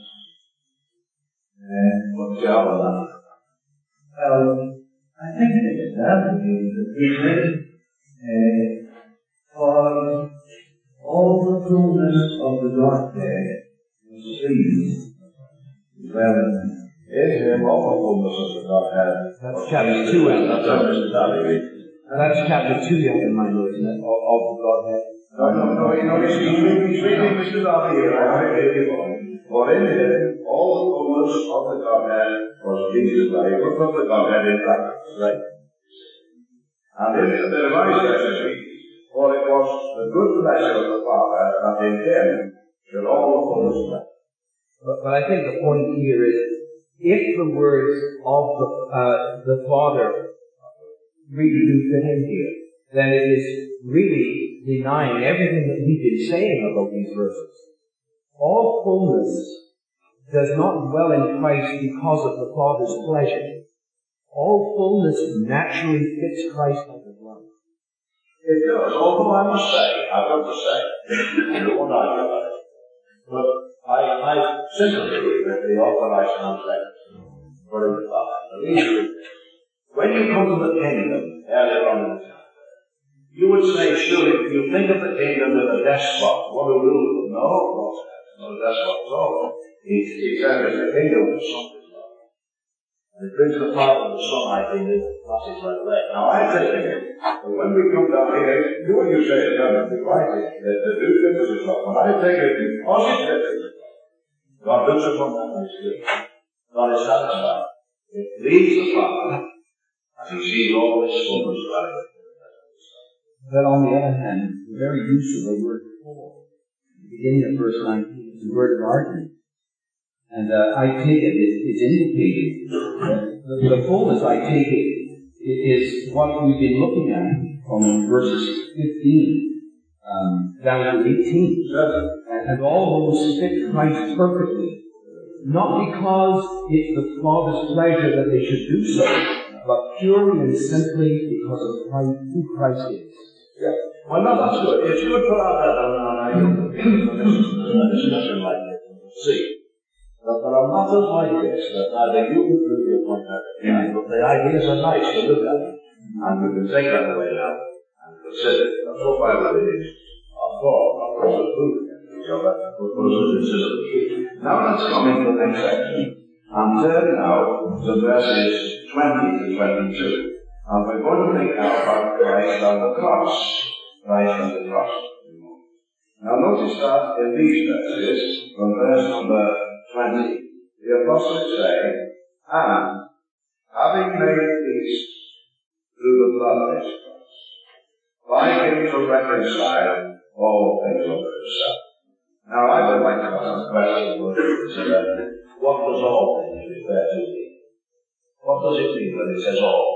And what's the other one? Well, I think it's that the uh, for all the fullness of the Godhead was pleased well in In him all the fullness of the Godhead. That's chapter two, isn't it? That's how Mister Daly reads. That's chapter two you have in mind, isn't it? Of, of the Godhead. No, no, no, you know, he's reading, he's reading Mister Daly here. I have it here. For in him all the fullness of the Godhead was Jesus by him. What was the Godhead in practice? Right. And in the revised version reads, for it was the good pleasure of the Father that in him should all the fullness be. But, but I think the point here is, if the words of the, uh, the Father really do fit in here, then it is really denying everything that we've been saying about these verses. All fullness does not dwell in Christ because of the Father's pleasure. All fullness naturally fits Christ like a glove. It does, although I must say, I've got to say, I don't want to argue about it, but I, I sympathy with the authorized translation for the Father. The reason is, when you come to the kingdom earlier on in the chapter, you would say, surely, if you think of the kingdom as a despot, what who rules them? No, not a despot at all. He, he said it's the kingdom of the Son is love. And it brings the power of the Son, I think, is passes right away. Now, I take it, but when we come down here, do what you say is done, and be right, the, the do things is love. But I take it, because it says it's love. God looks upon that and he's good. God is satisfied. It leaves the Father, and he sees all this fullness right away. But on the other hand, the very use of the word for, the beginning of verse nineteen, is the word garden. And uh, I take it, it it's indicating that the, the fullness, I take it, is what we've been looking at from verses fifteen um, down to eighteen. And, and all those fit Christ perfectly. Not because it's the Father's pleasure that they should do so, but purely and simply because of Christ, who Christ is. Yeah. Well, no, that's good. If you would put out that on an discussion like this, see, that there are matters like this that neither you would really point out, yeah, but the ideas are nice to look at, and we can take that away now and consider it. That's what Bible is. Our thought, not for us to prove it, but for us to consider it. Now let's come into the next section and turn now to verses twenty to twenty-two. And we're going to think now about Christ and the cross. Christ and the cross. Now notice that in these verses, from verse number twenty, the apostles say, and having made peace through the blood of his cross, by him to reconcile all things unto himself. Now I would like to ask a question, what does all things refer to mean? What does it mean when it says all?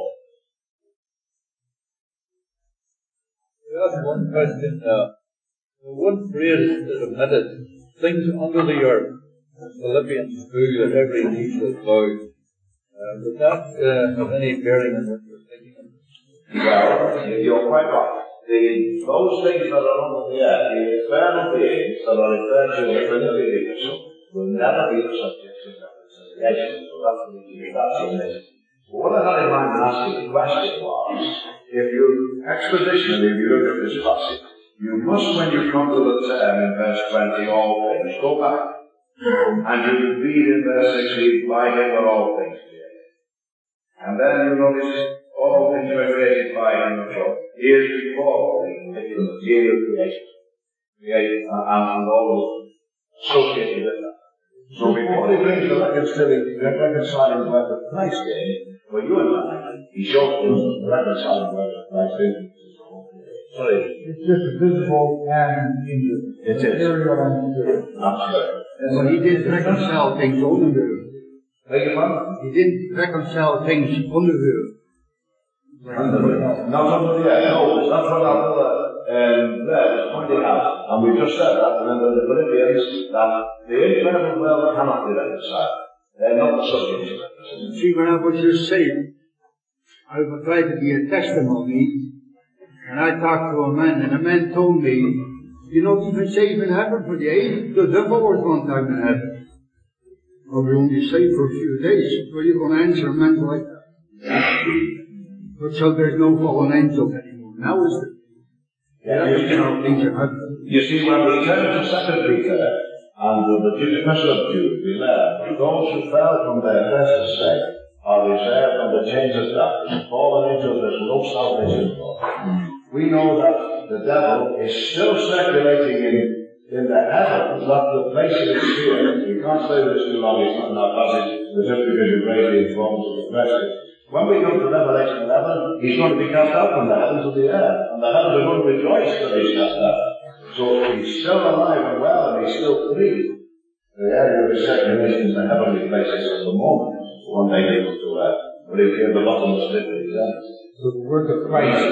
That's one question. Uh, the one phrase is omitted, things under the earth, Philippians two, that every knee shall bow. Uh, would that uh, have any bearing on what you're thinking of? Well, you're quite right. The, those things that are under the earth, the infernal beings that are referred to in the Leviticus, will never be the subject of reconciliation. So that's the reason that's in this. What I had in mind in asking the question was, if you expositionally, if you look at this passage, you must, when you come to the term in verse twenty, all things, go back, and you read in verse sixteen, by him were all things created. And then you notice, all things were created by him before. He is before all things, the material creation, created, and all associated with that. So before he brings the reconciling, reconciling work of Christ in, for you and I, he shows us the reconciling work of Christ in. Sorry. It's just a visible and invisible. It is. Material and invisible. That's right. But he didn't reconcile things under the earth. Beg your pardon? He didn't reconcile things under the earth. Under the earth. Not under the earth. No, that's what our brother um, there was pointing out. And we just said that, remember in the Philippians, that the infernal world cannot be reconciled. They're not the subject of it. See, when I was just saying, I was trying to be a testimony, and I talked to a man, and a man told me, you know, even saved in heaven for the age, the devil was one time in heaven. Well, we only saved for a few days. So you're going to answer a man like that? But so there's no fallen angels anymore. Now is there? Yeah, you, you, know, you see, when we turn to Second Peter, and the epistle of Jude, we learn, those who fell from their first estate are reserved under chains of darkness, fallen angels, there's no salvation for them. We know that the devil is still circulating in, in the heavens, not the place of his spirit. We can't say this too long, it's not in our passage, just because you've raised the forms of the question. When we come to Revelation eleven, he's going to be cast out from the heavens of the earth, and the heavens are going to rejoice that he's cast out. So he's still alive and well, and he's still free. The area of his separation is the heavenly places at the moment. One day he will do that. But if you have the bottomless pit of his hands. So the work of Christ,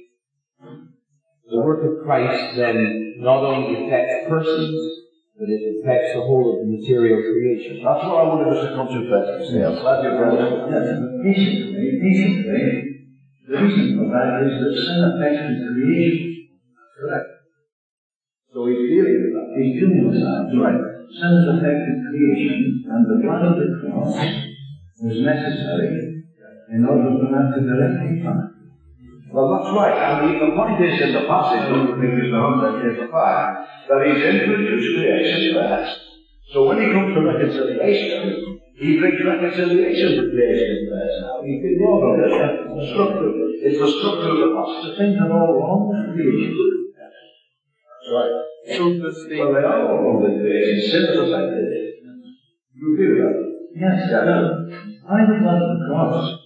the work of Christ then not only affects persons, but it affects the whole of the material creation. That's what I wanted us to concentrate on. Yeah, I'm glad you brought it up. Yes, but basically, basically, the reason for that is that sin affects the creation. Correct. So he's dealing with that. He's dealing with that. Right. Sin has affected creation, and the blood of the cross was necessary in order for that to directly find. Well, that's right. I mean, the point is in the passage, don't you think it's the hundred years of fire, that he's introduced creation first. So when he comes to reconciliation, he brings reconciliation to creation first now. He's been wrong on this. The structure, it's the structure of the passage. The things are all wrong with creation. That's right. So to speak. Well, they are all wrong with creation. Sin has affected it. You agree with that? Yes, uh, I would love the cross.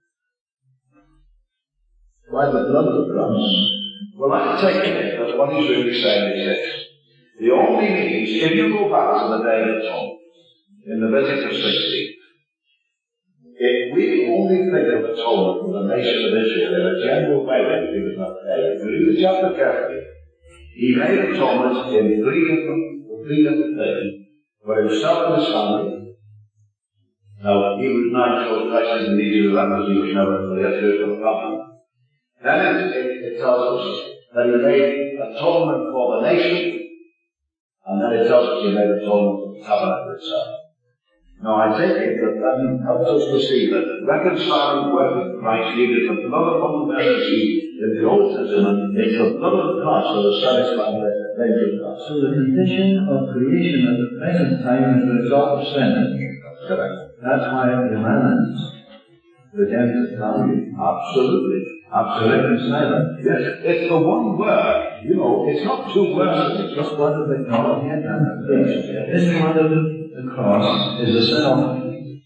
By the blood of the cross. Well, I take it that what he's really saying is this. The only means, if you go back to the Day of Atonement, in Leviticus sixteen, if we only think of atonement for the nation of Israel in a general way, then he was not there. If you read the chapter carefully, he made atonement in three different, three different things. For himself and his family. Now, Hebrews nine shows Christ didn't need to do that because he was never for the earth of the family. Then it, it, it tells us that he made atonement for the nation, and then it tells us he made atonement for the tabernacle itself. Now I take it that that helps us to see that the reconciling work of Christ needed the blood upon the mercy in the Old Testament. It's the blood of Christ that has satisfied the nature of God. So the condition of creation at the present time is the result of sin. Correct. That's why it demands redemptive value. Absolutely. Absolutely. Silent. Yes. It's the one word. You know, it's not two words. It's just blood of the cross. This blood of the cross is a sin offering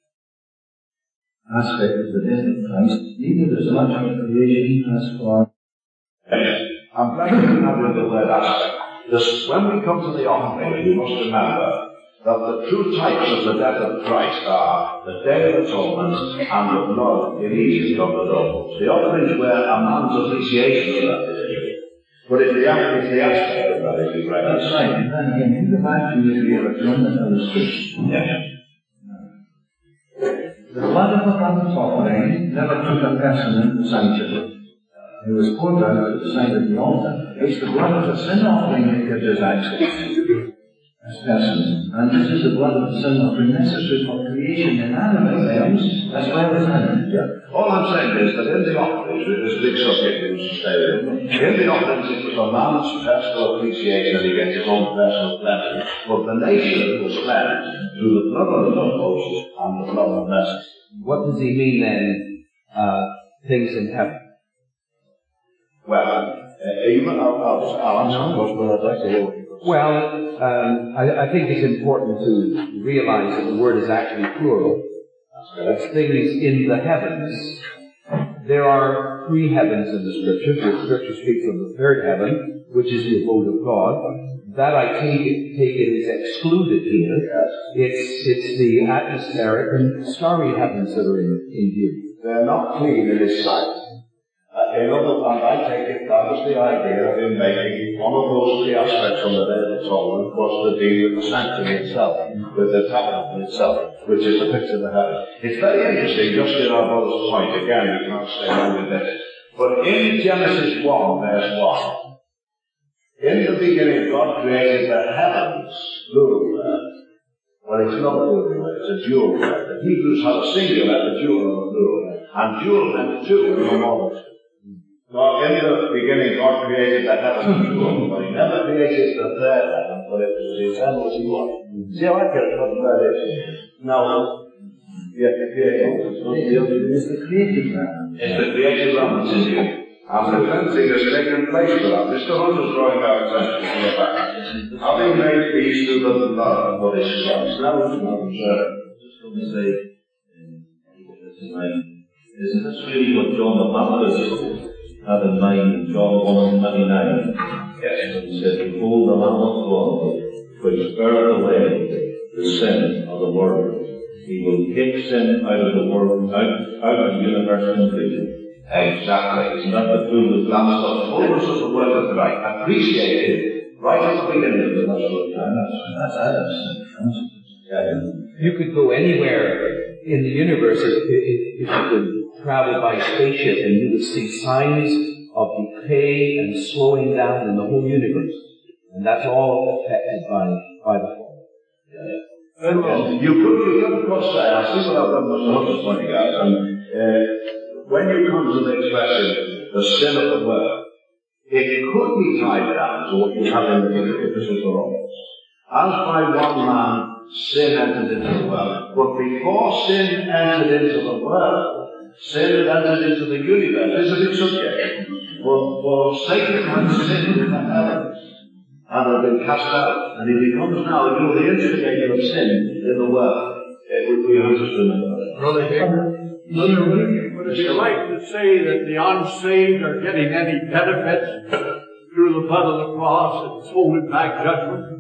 aspect of the death of Christ, neither as much for creation as for. I'm glad you can have the word aspect. This, when we come to the offering, we must remember that the true types of the death of Christ are the Day of Atonement and the blood in Egypt on the doorpost. The offerings were a man's appreciation of that history. But it's the, it's the aspect of that, is right? That's right. And then again, you go back to the Day of Atonement illustration. Yeah. The blood of the Lamb's offering never took a person into the sanctuary. It was poured out at the side of the altar. It's the blood of the sin offering that gives us access. As persons. And this is the blood of the sin offering necessary for creation in animate things as well as animate. Yeah. All I'm saying is that in the offerings, with this big subject we must stay with, in the offerings it was a man's personal appreciation that he gets his own personal cleansing. But the nation was cleansed through the blood of the doorposts and the blood of mercy. What does he mean then, uh, things in heaven? Well, uh, even, I'll, I'll, I'll answer the question, but I'd like to hear what you Well, um, I, I think it's important to realize that the word is actually plural. It's things in the heavens. There are three heavens in the Scriptures. The Scripture speaks of the third heaven, which is the abode of God. That I take it, take it is excluded here. It's, it's the atmospheric and starry heavens that are in, in view. They're not clean in His sight. Uh, in other words, I take it that was the idea of him making one of those three aspects on the Day of Atonement was to deal with the sanctuary itself, with the tabernacle itself, which is the picture of the heaven. It's very interesting, just in our brother's point, again, we can't stay on with this, but in Genesis one, verse one, in the beginning God created the heavens, plural word. Well, it's not a plural word, it's a dual word. The Hebrews had a singular, a dual, and a plural. And dual meant two, no more than two. So in the beginning, God created the heaven plural, but He never created the third heaven, but it was the eternal one. See how I get it? What that is? Now, yeah, the created. It's the created realm. It's the created realm that's in you. And the cleansing has taken place for that. Mister Hunt was drawing our attention to the fact. Having made peace through the blood of His Christ. Now, it's not observed. Just going to say, isn't this really what John the Baptist had in mind in John one twenty-nine? Yes. He said, behold the Lamb of God, which beareth away the sin of the world. He will take sin out of the world, out, out of the universe completely. Exactly. Isn't that the fullness? That's the fullness of the word of God. Appreciated right at the beginning of the gospel. That's Adam's. Yeah. You could go anywhere in the universe if, if, if you could travel by spaceship, and you would see signs of decay and slowing down in the whole universe. And that's all affected by, by the fall. Yeah. And, and you could, you could of course say, I see what I've done with Moses pointing out, and uh, when you come to the expression, the sin of the world, it could be tied down to what you have in the Epistle to Romans. As by one man, sin entered into the world. But before sin entered into the world, sin had entered into the universe. It's a big subject. For, for Satan had sinned in the heavens and had been cast out. And he becomes now, you know, the instigator of sin in the world. It, we have to remember that. Brother Hicks, would it be right to say that the unsaved are getting any benefits through the blood of the cross and holding back judgment?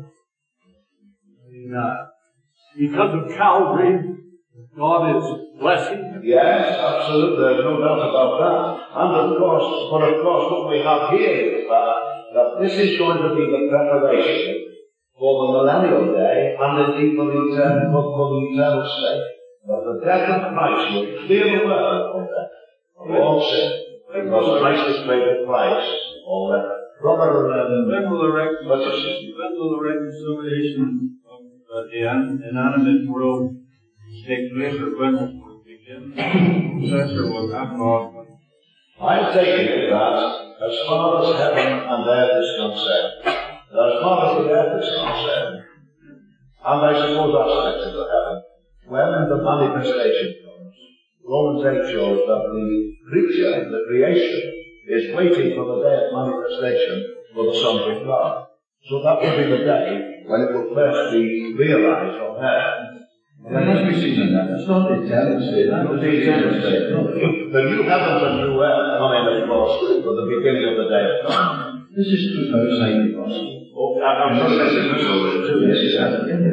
No. Because of Calvary, God is blessing. Yes, absolutely. There's no doubt about that. And of course, but of course, what we have here is that, that this is going to be the preparation for the millennial day and indeed for the eternal, for, for the eternal state. That the death of Christ will clear the world of death, of all sin, because Christ has paid the price of all that. Brother, um, when will the rec- when will the reconciliation of uh, the inanimate world take place, or when will it begin? Professor will happen often. I'm taking it that as far as heaven and earth is concerned, as far as the earth is concerned, and I suppose aspects of the heaven, when the manifestation comes, Romans eight shows that the creature, the creation, is waiting for the day of manifestation for the sons of God. So that will be the day when it will first be realized on earth. There must be seen in that. It's not the eternal state. Not the eternal state. The new heavens and new earth come in, of course, for the beginning of the day of God. This is true outside the gospel. Oh, I'm sure this is true too. Yes, yes,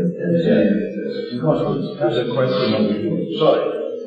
The gospel. That's a question of the sorry.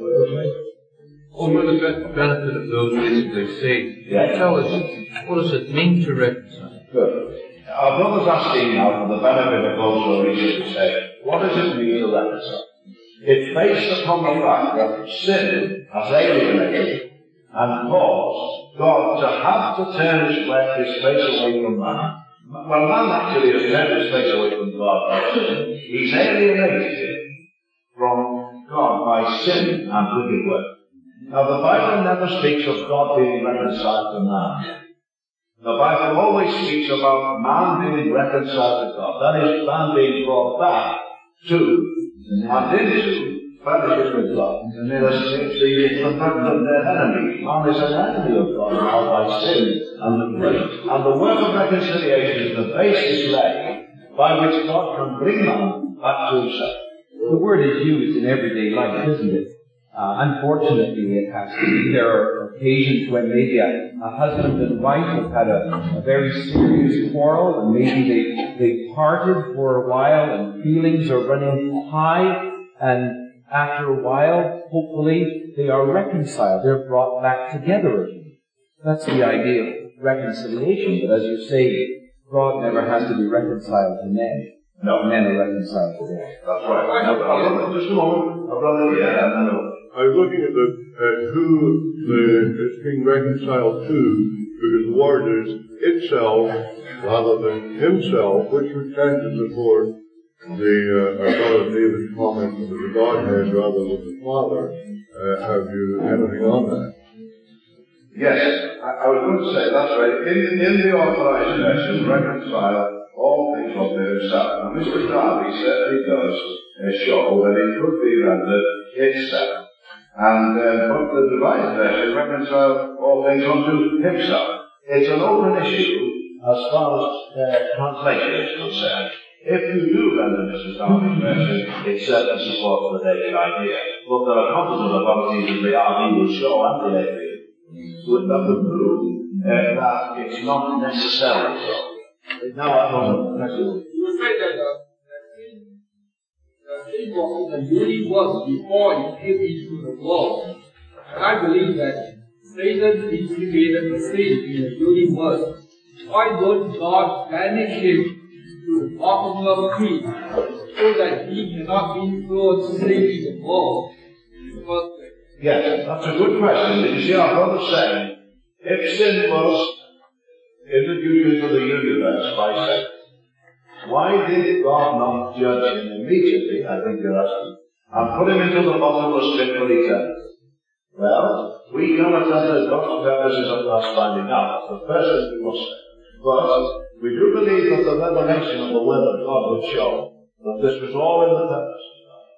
Oh, for the be- benefit of those basically saved, Yeah. tell us, what does it mean to reconcile? Good. Our brother's asking now for the benefit of those who are recently saved, what does it mean to reconcile? It's based upon the fact that sin has alienated and caused God to have to turn his, his face away from man. Well, man actually has turned his face away from God. He's alienated him from God by sin and wicked work. Now, the Bible never speaks of God being reconciled to man. The Bible always speaks about man being reconciled to God. That is, man being brought back to and into fellowship with God. And it's the fact that they're enemies. Man is an enemy of God now by sin and the grave. And the work of reconciliation is the basis laid by which God can bring man back to himself. The word is used in everyday life, isn't it? Uh, unfortunately, it has to be. There are occasions when maybe a, a husband and wife have had a, a very serious quarrel, and maybe they they parted for a while, and feelings are running high, and after a while, hopefully, they are reconciled. They're brought back together again. That's the idea of reconciliation. But as you say, God never has to be reconciled to men. No. Men are reconciled to God. That's right. Now, brother, just a moment. A brother, yeah, I know. I was looking at, the, at who the, it's being reconciled to, because the word is itself rather than himself, which would tend to support the uh, our brother David's comment of the Godhead rather than the Father. Uh, have you anything on that? Yes, I, I was going to say that's right. In, in the authorized version, reconcile all things unto himself. And Mister Darby certainly does uh, show that it could be rendered itself. And uh, but the Revised Version reconcile all things unto himself. It's an open issue as far as uh, translation is concerned. If you do render Mister Darby's version, it certainly supports the David idea. But there are competent authorities in the R V will show and the A V that would prove uh, that it's not necessarily so. Now I don't know. You say that uh, Satan was in the universe before he came into the world. And I believe that Satan instigated the sin in the universe. Why don't God banish him to the bottomless pit so that he cannot influence sin in the world in the first place? Yes, that's a good question. Did you see our brother saying, if sin was introduced into the universe by Satan, why did God not judge him immediately, I think you're asking, and put him into the bottomless pit for eternity? Well, we cannot tell that God's purposes are not finding out. That's the first thing we must say. But we do believe that the revelation of the Word of God would show that this was all in the purpose of God.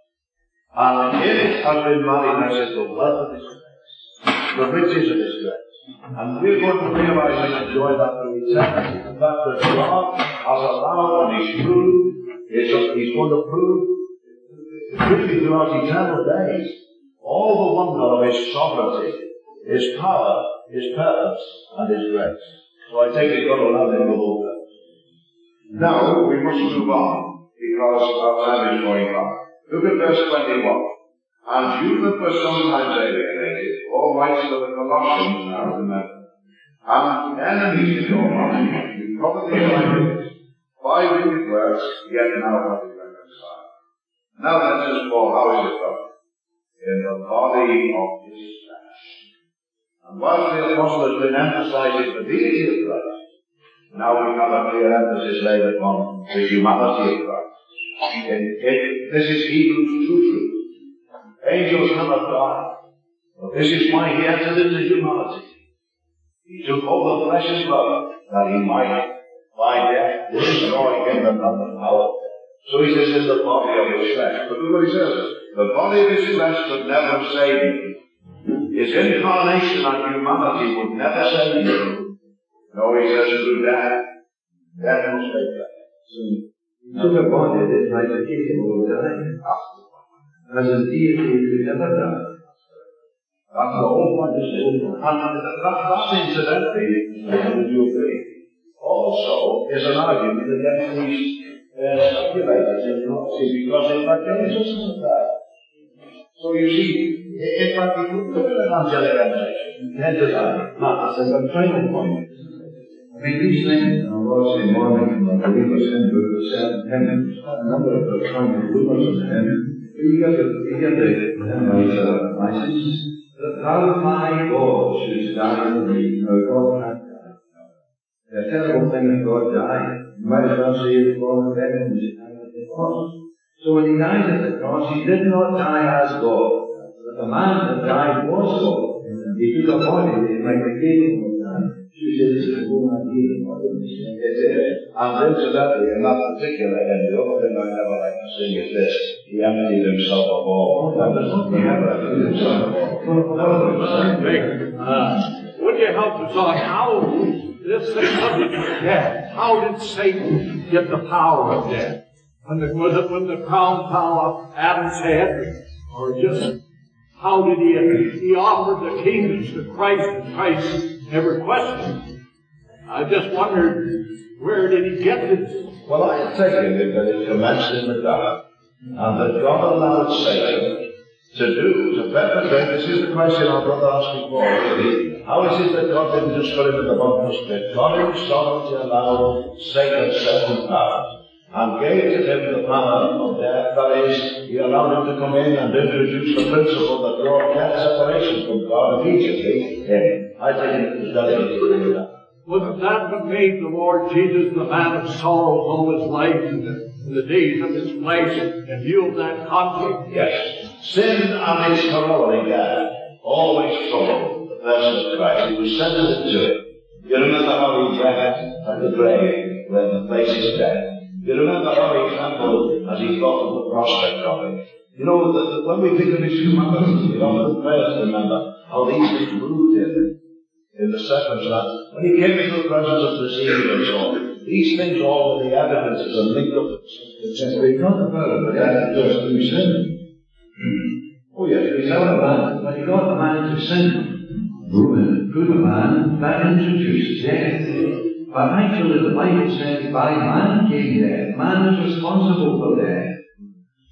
And in it has been manifested the wealth of His grace, the riches of His grace. And we're going to realize and enjoy that through eternity. The fact that God has allowed and He's proved, He's going to prove, really throughout eternal days, all the wonder of His sovereignty, His power, His purpose, and His grace. So I take it God will have Him all purpose. Now, we must move on, because our time is going on. Look at verse twenty-one. And you that were sometimes alienated, all rights of the Colossians now remember, and enemies in your mind, you probably like it, by wicked works, yet now have you reconciled. Now let us go, how is it done? In the body of His flesh. And whilst the Apostle has been emphasizing the deity of Christ, now we have a clear emphasis laid upon the humanity of Christ. In, in, this is Hebrews two truth. Angels cannot die. But this is why He entered into humanity. He took all the flesh and blood that He might, by death, destroy him and not the power. So He says in the body of His flesh. But look what He says. The body of His flesh could never save him. His incarnation and humanity would never save him. No, He says through death. Death must take that. So He took a body that might be capable of dying. As a deity who never died. That's the whole point of sin. And that, that's incidentally, would you agree, also is an argument against these uh, speculators in prophecy, because in fact Jesus doesn't die. So you see, in fact, he could put an angelic emanation, then to die. That's a training point. I mean, these things, and I'm obviously mourning from the believers in the seven heavens, a number of the trying rumors of heaven. You get the, you get the, the uh, license. Thou, my God, shouldst die for me. No, God can't die. The terrible thing that God died. You might as well say the God of heaven was died at the cross. So when He died at the cross, He did not die as God. The man that died was God. He took a body that He might be capable of dying. She said, this is the whole idea of God. It is. And incidentally, in that particular end, the other thing I never like to sing is this. He emptied Himself of all. He never emptied Himself of all. Uh, would you help us on how this thing subject of death? How did Satan get the power of death? When the, was it when the crown fell off Adam's head? Or just how did he, he offered the kingdoms to Christ, and Christ never questioned? I just wondered, where did he get this? Well, I have taken it that it commenced in the garden, and that God allowed Satan to do, to perpetrate. This is the question our brother asked before, really. How is it that God didn't just put him in the bottomless pit? God in His sovereignty allowed Satan seven powers, and gave to him the power of death. That is, He allowed him to come in and introduce the principle that brought death separation from God immediately in. I think it was deliberately to do that. Wasn't that what made the Lord Jesus the man of sorrows all His life in the, in the days of His flesh, in view of that conflict? Yes. Sin and its corollary death always followed the person of Christ. He was sensitive to it. You remember how He wept at the grave when the place of death. You remember how He trembled as He thought of the prospect of it. You know, the, the, when we think of His humanity, we often pray to remember how these things moved Him in the circumstance. When He came into the presence of the sea and so on, these things all were the evidences and linked up to sin. We talk about it, but that just through sin. Oh yes, He got a man, when He got the man to sin, Reuben put a man, that introduced death. But actually the Bible says by man came death. Man is responsible for death. Yes,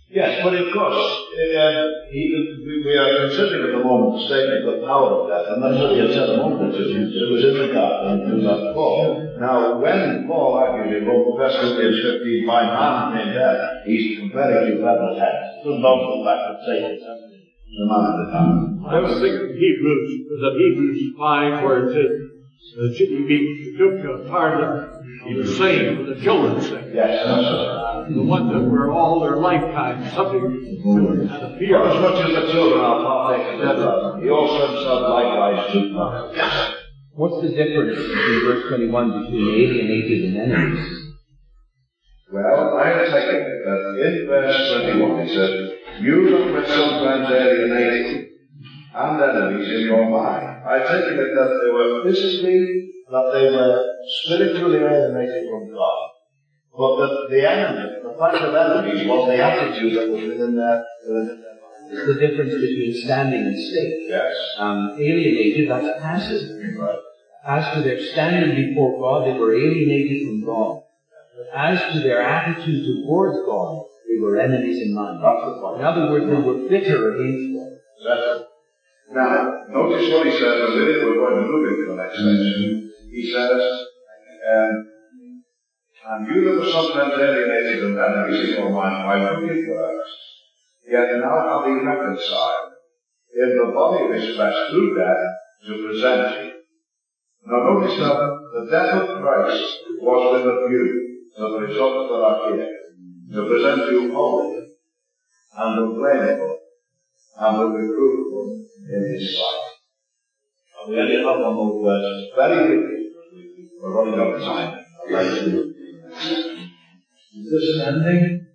but of course, uh, he, we are considering at the moment the statement of the power of death, and that's what he had said a moment ago. It was in the garden and that Paul. Now, when Paul argued in First Corinthians fifteen, by man came death, he's comparing to that text. It doesn't also the fact that Satan is the man of the time. I was thinking Hebrews, was it Hebrews five, where it says, uh, he took a part of, he was saying for the children's sake. Yes, that's right. The ones that were all their lifetime subject to the fear. Well, as much as the children are partakers of that, he also himself likewise took part. What's the difference in verse twenty-one between alienated and enemies? Well, I am taking it that in verse twenty-one he said, you that were sometimes alienated and enemies in your mind. I take it that they were physically, that they were spiritually alienated from God. But that the enemy, the fact of enemies, was the attitude that was within their, within their mind. It's the difference between standing and state. Yes. Um, alienated, that's passive. Right. As to their standing before God, they were alienated from God. But as to their attitude towards God, they were enemies in mind. That's the point. In other words, they were bitter against God. That's it. Now, notice what he says, and with it we're going to move into the next section. He says, um, and you that were sometimes alienated and enemies in your mind by wicked works, yet now are ye reconciled in the body of his flesh through death to present you. Now notice that the death of Christ was with a view to the results that are here, to present you holy and unblameable and unreprovable in his sight. And we ended up on those words very quickly. We're running out of time. I'd like to Is this an ending?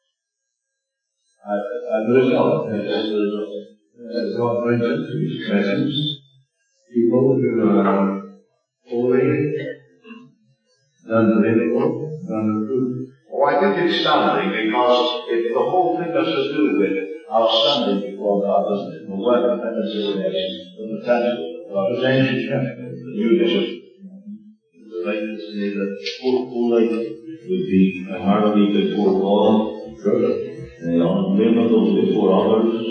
I, I there is no, there is no. God brings into his presence people who are holy, unblameable, unreprovable. Oh, I think it's standing because it, the whole thing has to do with our standing before God, doesn't it? The work of reconciliation, the potential, the potential, the unity. I'd like to say that holy would be a harmony before God, uh, unblameable before others,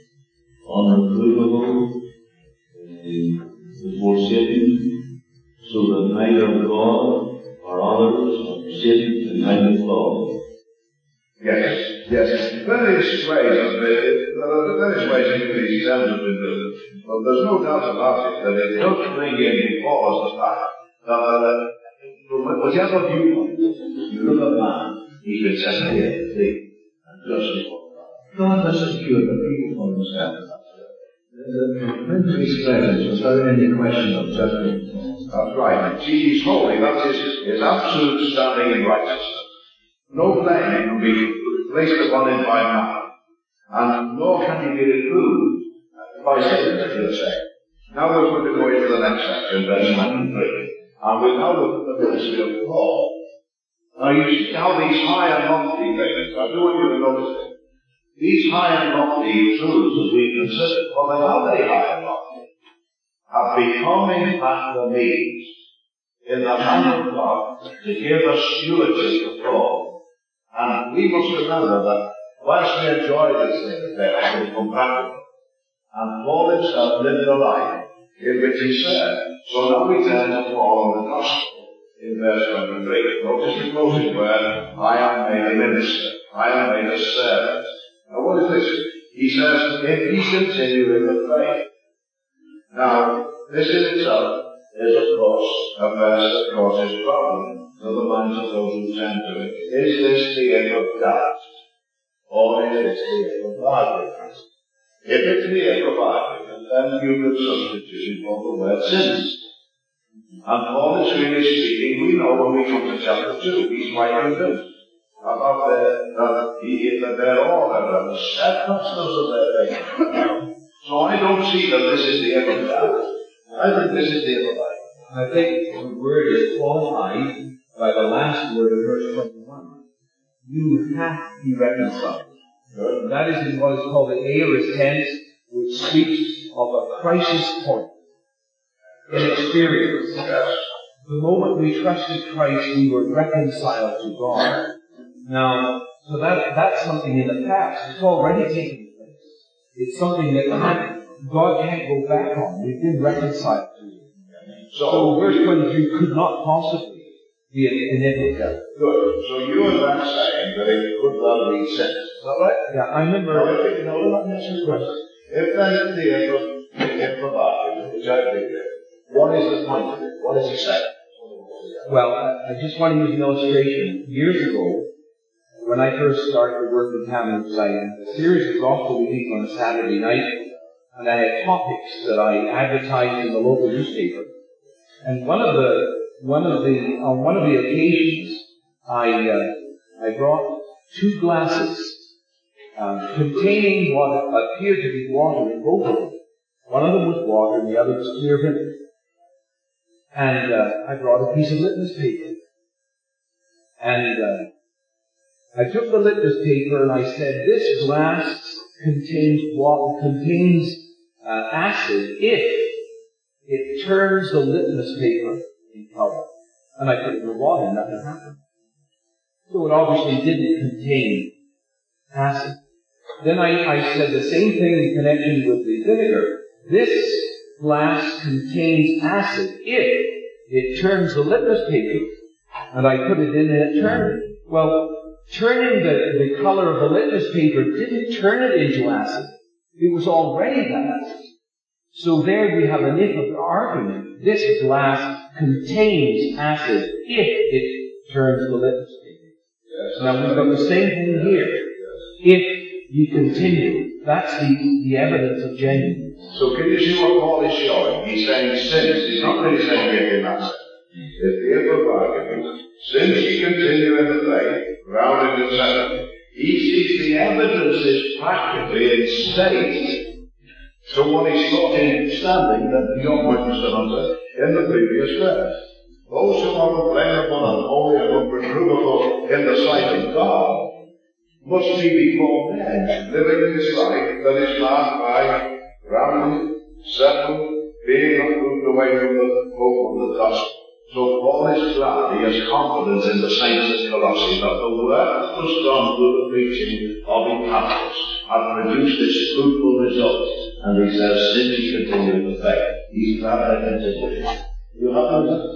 unreprovable uh, before Satan, so that neither God or others or Satan can find the flaw. Yes, yes. Various ways, there are various ways in which these terms have been written. But there's no doubt about it that it does bring in before us the fact that uh, from whichever viewpoint you look at man, he's been set here, see, and just before God. God has secured the people for himself. Into his presence without any question of judgment. That's right. See, he's holy. That's his, his absolute standing in righteousness. No blame can be placed upon him by man, and nor can he be reproved by Satan, as you say. Now we're going to go into the next section, verse twenty-three, and we'll now look at the ministry of Paul. Now you see how these high and lofty things, I do want you to notice it. These high and lofty truths that we consider, well, they are very high and lofty, have become in fact the means in the hand of God to give us stewardship of Paul. And we must remember that whilst we enjoy these things, they have become practical. And Paul himself lived a life in which he served. So now we turn to Paul and the Gospel in verse twenty-three. Notice the closing word, I am made a minister, I am made a servant. Now what is this? He says, if he continue in the faith. Now, this in itself is of course a verse that causes problem to the minds of those who turn to it. Is this the end of doubt? Or is this the end of argument? If it's the end of argument, then you could substitute for the word sins. And Paul is really speaking, we know when we come to chapter two, he's quite convinced about the, that he, that they're all the steadfastness of their faith. So I don't see that this is the end of doubt. I think this is the end of life. I think the word is qualified by the last word of verse twenty-one. You have to be reconciled. Good. That is in what is called the aorist tense, which speaks of a crisis point in experience. Yes. The moment we trusted Christ, we were reconciled to God. Now, So that, that's something in the past. It's already taken place. It's something that can't, God can't go back on. We've been reconciled to it. So, so verse twenty-three could not possibly be an iniquity. Good. So you are not saying that it could well be sin. Is that right? Yeah, I remember. No, if, no, let me ask you a question. If then the if the Bible, which I believe in, what is the point of it? What does he say? Well, I, I just want to use an illustration. Years ago, when I first started to work with Hamilton, I had a series of gospel meetings on a Saturday night, and I had topics that I advertised in the local newspaper. And one of the one of the on one of the occasions, I uh, I brought two glasses um, containing what appeared to be water in both of them. One of them was water, and the other was clear vinegar. And uh, I brought a piece of litmus paper, and uh, I took the litmus paper and I said, "This glass contains water, contains uh, acid if it turns the litmus paper in color." And I put it in the water and nothing happened. So it obviously didn't contain acid. Then I, I said the same thing in connection with the vinegar. This glass contains acid if it turns the litmus paper, and I put it in and it turned. Well, turning the, the color of the litmus paper didn't turn it into acid. It was already that. So there we have an if of the argument. This glass contains acid if it turns the litmus paper. Yes. Now we've got the same thing here. If you continue, that's the, the evidence of genuineness. So can you see what Paul is showing? He's saying since. He's not really saying if in that sense. If the if of argument, since ye continue in the faith, grounded and settled, he sees the evidence is practically in state to what he thought in standing that John witnessed unto in the previous verse. Those who are blameable and holy and reprovable in the sight of God must be before men, living this life that is marked by grounded, settled, being not moved away from the hope of the gospel. So Paul is glad, he has confidence in the saints at Colossae that the work that was done through the preaching of Epaphras had produced its fruitful results. And he says, since he continued the faith, he's glad they continued. You have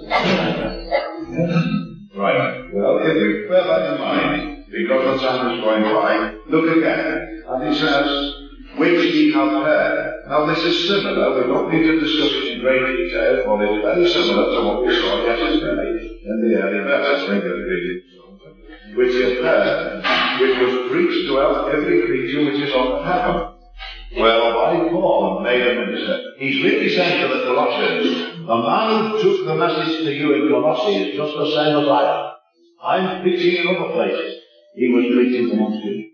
that? Right. Well, if we bear that in mind, because the time is going by, look again. And he says, which ye have heard. Now this is similar, we don't need to discuss it in great detail, but it's very similar to what we saw yesterday in the early verses, which ye have heard, which was preached to every creature which is on heaven. Well, by Paul made a minister. He's really saying to the Colossians, the man who took the message to you in Colossae is just the same as I am. I'm preaching in other places. He was preaching amongst you.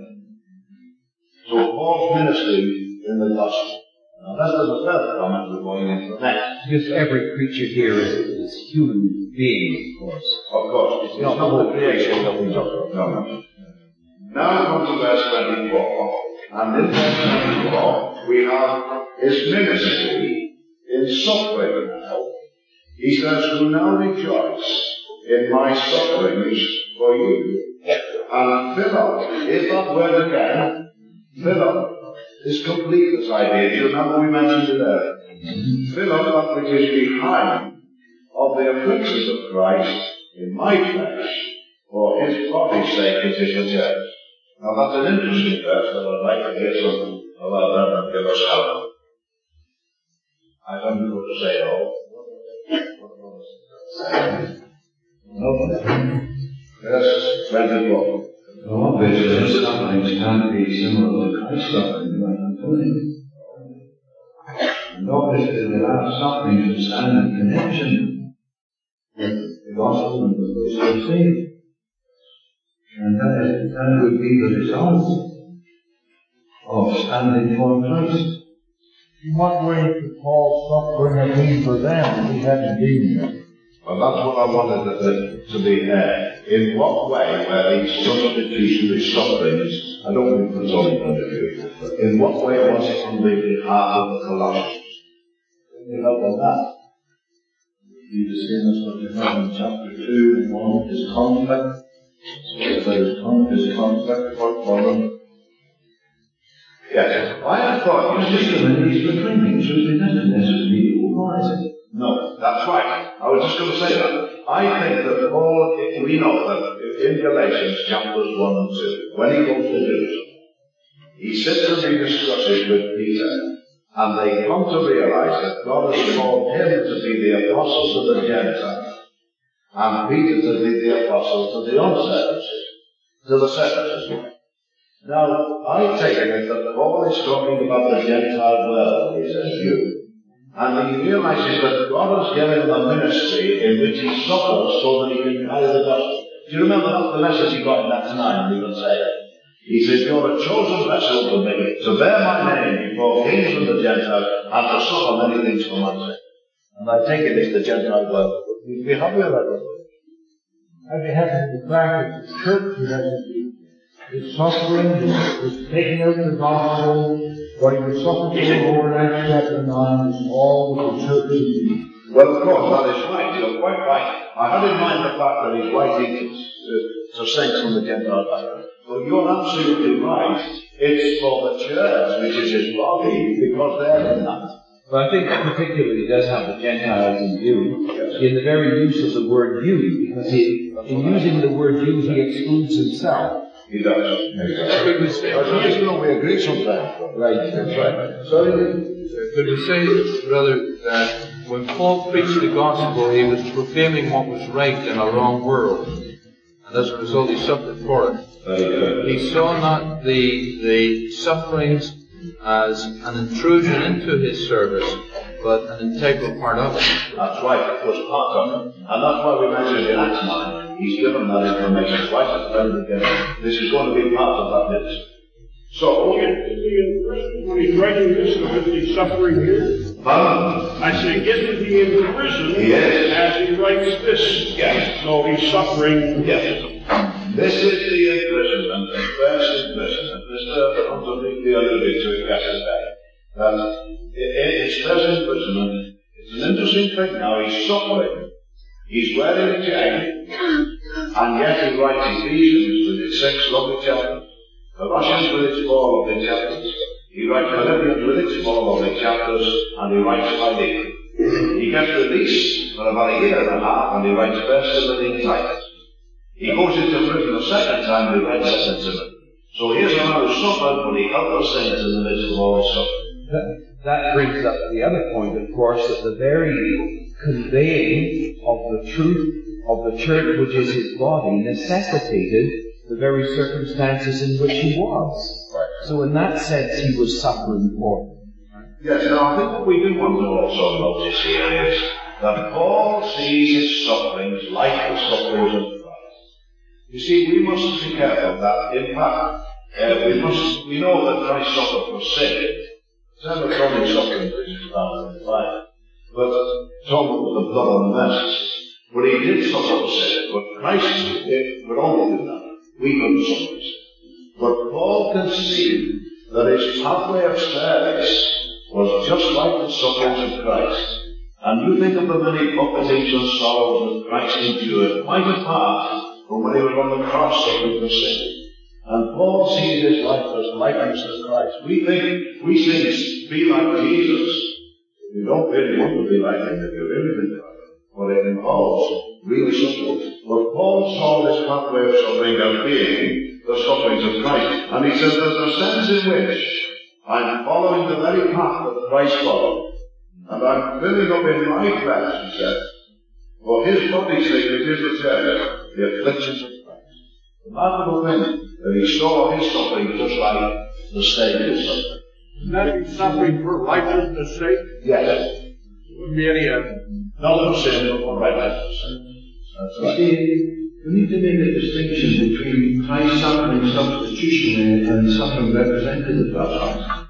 So Paul's ministry in the gospel. Now that's the third comment we're going into next. Because every creature here is, is human being, of course. Of course. It's, it's not, not the creation that we talk about. No, no. Now come to verse twenty-four. And in verse twenty-four, we have his ministry in suffering now. He says, who now rejoice in my sufferings for you. And Philip, is that word again? Philip is complete this idea. Do you remember we mentioned it there? Philip, that which is behind of the afflictions of Christ in my flesh, for his body's sake is his church. Now that's an interesting verse that I'd like to hear something about that and give us help. I don't know what to say at all. No. Verse twenty-four. No, obviously, sufferings can't be similar to Christ's suffering, like I'm telling you. And obviously, there are sufferings that stand in connection with the gospel and the person of faith. And that, is, that would be the result of standing for Christ. In what way could Paul's suffering have been for them if he hadn't been there? Well, that's what I wanted to, to be there. In what way were these substitutionary sufferings, I don't mean from his own point of view, but in what way was it on the behalf of the Colossians? You know about that? You just seen us what you have in chapter two, and one of his conflict So there's a concept for problem. Yes. I had thought you Just a minute, he's proclaiming truth, it doesn't necessarily organize it. No, that's right. I was just going to say that. I think that Paul, we know that in Galatians chapters one and two, when he goes to Jerusalem, he sits and he discusses with Peter, and they come to realize that God has called him to be the apostle to the Gentiles, and Peter to be the apostle to the uncircumcision, to the circumcision. Now, I take it that Paul is talking about the Gentile world, he says, you. And he realizes that God has given him a ministry in which he suffers so that he can carry the gospel. Do you remember that the message he got in Acts nine, we would say? He said, you're a chosen vessel for me, to bear my name before kings and the Gentiles, and to suffer many things for my sake. And I take it it's the Gentile world. We'd be happy with that. I'd be happy with the fact that the church would have to be is suffering, is taking out the gospel, what he was suffering for the Lord, Acts chapter nine, is all that the church needs. Well, of course, that is right. You're quite right. I had in mind the fact that he's writing to, to saints from the Gentile background. But you're absolutely right. It's for the church, which is his body, because they're in that. But I think that particularly does have the Gentiles in view, in the very use of the word you, because he, in using the word you, he excludes himself. He does. Could we say, You know, we agree sometimes. Right, that's right. So, could we say, brother, that when Paul preached the gospel, he was proclaiming what was right in a wrong world, and as a result, he suffered for it. He saw not the the sufferings as an intrusion into his service, but an integral part of it. that's right, it was part of it. And that's why we mentioned in Acts nine. He's given that information right at the very beginning. This is going to be part of that ministry. So, Is he in prison when he's writing this, or is he suffering here? um, I say, isn't he in prison He is. as he writes this? Yes. So he's suffering. yes. This is the imprisonment, the first imprisonment. This uh, comes to the alluded to it yesterday. Um, in his first imprisonment, it's an interesting thing now. He's suffering. He's wearing a chain, and yet he writes Ephesians with its six lovely chapters, Colossians with its four lovely chapters, he writes Philippians with its four lovely chapters, and he writes Philemon. He gets released for about a year and a half, and he writes First Timothy and Titus. He goes into prison a second time, and he writes Second Timothy. So here's a man who suffered, but he helped the saints in the midst of all his suffering. That, that brings up the other point, of course, that the very conveying of the truth of the church, which is his body, necessitated the very circumstances in which he was. Right. So in that sense, he was suffering for them. Yes, now I think what we do want to also notice here is that Paul sees his sufferings like the sufferings of Christ. You see, we must be careful that, in fact, uh, we must, we know that Christ suffered for sin. It's never only suffering for his found in the Bible. But atonement with the blood on the mercy. But he did suffer for sin. But Christ it, would only do that. We couldn't suffer for sin. But Paul can see that his pathway of service was just like the sufferings of Christ. And you think of the many buffetings and sorrows that Christ endured, quite apart from when he was on the cross suffering for sin. And Paul sees his life as likeness to Christ. We think, we think, be like Jesus. You don't really want to be like him if you really think about it. But it involves real suffering. But Paul saw this pathway of suffering as being the sufferings of Christ. And he says there's a sense in which I'm following the very path that Christ followed. And I'm filling up in my flesh, he says, for his body's sake, it is the church, the afflictions of Christ. Remarkable thing that he saw his suffering just like the Saviour's suffering. Isn't that he's suffering for righteousness' sake? Yes. Wouldn't be any of Not for sin, but for righteousness' sake. That's You right. see, we need to make a distinction between Christ suffering substitutionary and suffering representative of Christ.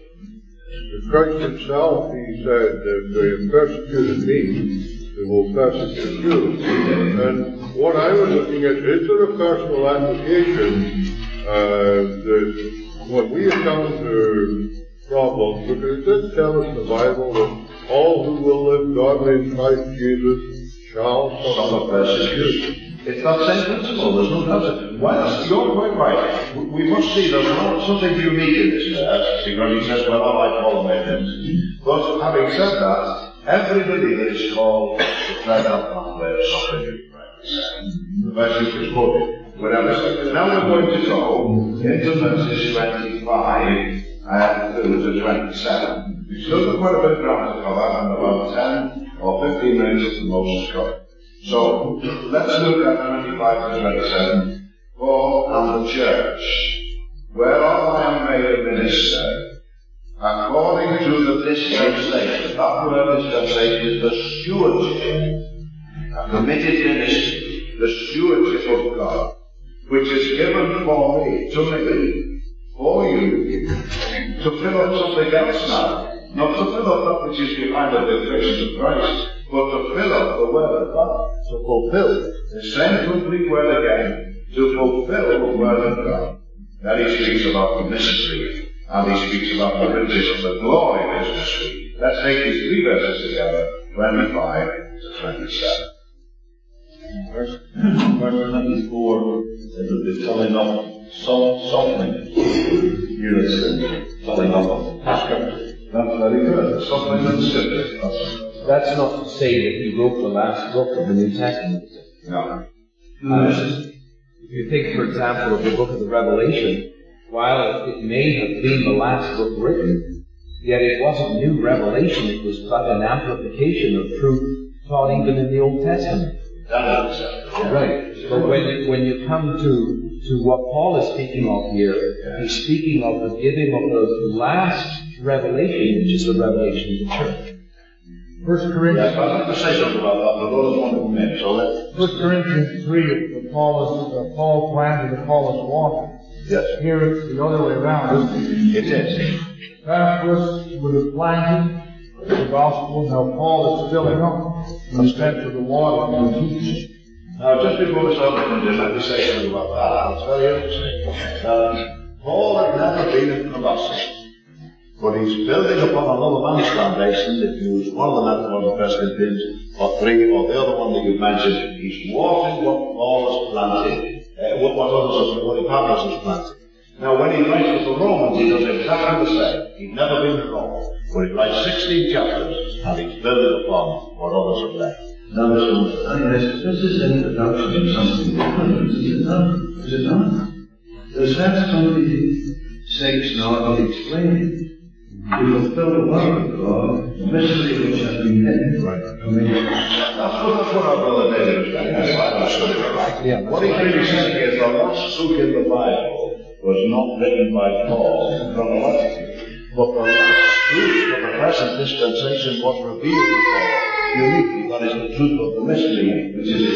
Christ himself, he said, if they persecuted me, they will persecute you. And what I was looking at, is there a personal application uh, that when we encounter problems, because it does tell us in the Bible that all who will live godly in Christ Jesus shall suffer persecution. It's that same principle, there's no doubt. Whilst you're quite right, we must see there's not something unique in this verse, because he says, well, all I call them. But having said that, every believer is called to tread out pathway of suffering and practice. The verse you just quoted. Whatever. Now we're going to go into verses twenty-five and through to twenty-seven. We've still got quite a bit of ground to cover, and about ten or fifteen minutes at the most to cover. So, let's look at twenty-five to twenty-seven. Paul and the church, whereof I am made a minister, according to the dispensation. That word dispensation is the stewardship, a committed ministry, the stewardship of God, which is given for me, to me, for you, to fill up something else now. Not to fill up that which is behind the afflictions of Christ, but to fill up the word of God, to fulfill the same complete word again, to fulfill the word of God. Then he speaks about the mystery, and he speaks about the riches of the glory of his mystery. Let's take these three verses together, twenty-five to twenty-seven. Verse, verse twenty-four says that the filling up some something. Here it's filling up scripture. That's very good. Something in scripture. That's not to say that he wrote the last book of the New Testament. No. Uh, if you think, for example, of the book of the Revelation, while it may have been the last book written, yet it wasn't new revelation, it was but an amplification of truth taught even in the Old Testament. That is exactly right. But when you, when you come to, to what Paul is speaking of here, he's speaking of the giving of the last revelation, which is the revelation of the church. First Corinthians. Yes, I'd like to say something about that, but those want to come in, so let's. First Corinthians three, the Paul is uh, Paul planted and Paul is watered. Yes. Here it's the other way around. It is. Epaphras would have planted the gospel. Now Paul is filling up the sense of the water and the teaching. Now, just before we start looking at this, let me say something about that. It's very interesting. Uh, Paul had never been in Colossae. But he's building upon another man's foundation. If you use one of the metaphors of First Corinthians, or three, or the other one that you've mentioned, he's watering what Paul has planted, uh, what, what others have, what Epaphras has planted. Now, when he writes to the Romans, he does exactly the same. He's never been in Rome, but he writes sixteen chapters, and he's building upon what others have left. Now, Mister Agnes, this is an introduction to something different, is it not? Is it not? Does verse twenty-six not explain? To fulfill the word of God, the mystery which has been hidden Right. from me. That's what, that's what our brother David is saying. That's why I understood it right. Yeah. What he's really saying is the last book in the Bible was not written by Paul chronologically, but the last truth of the present dispensation was revealed to Paul uniquely. That is the truth of the mystery, which is his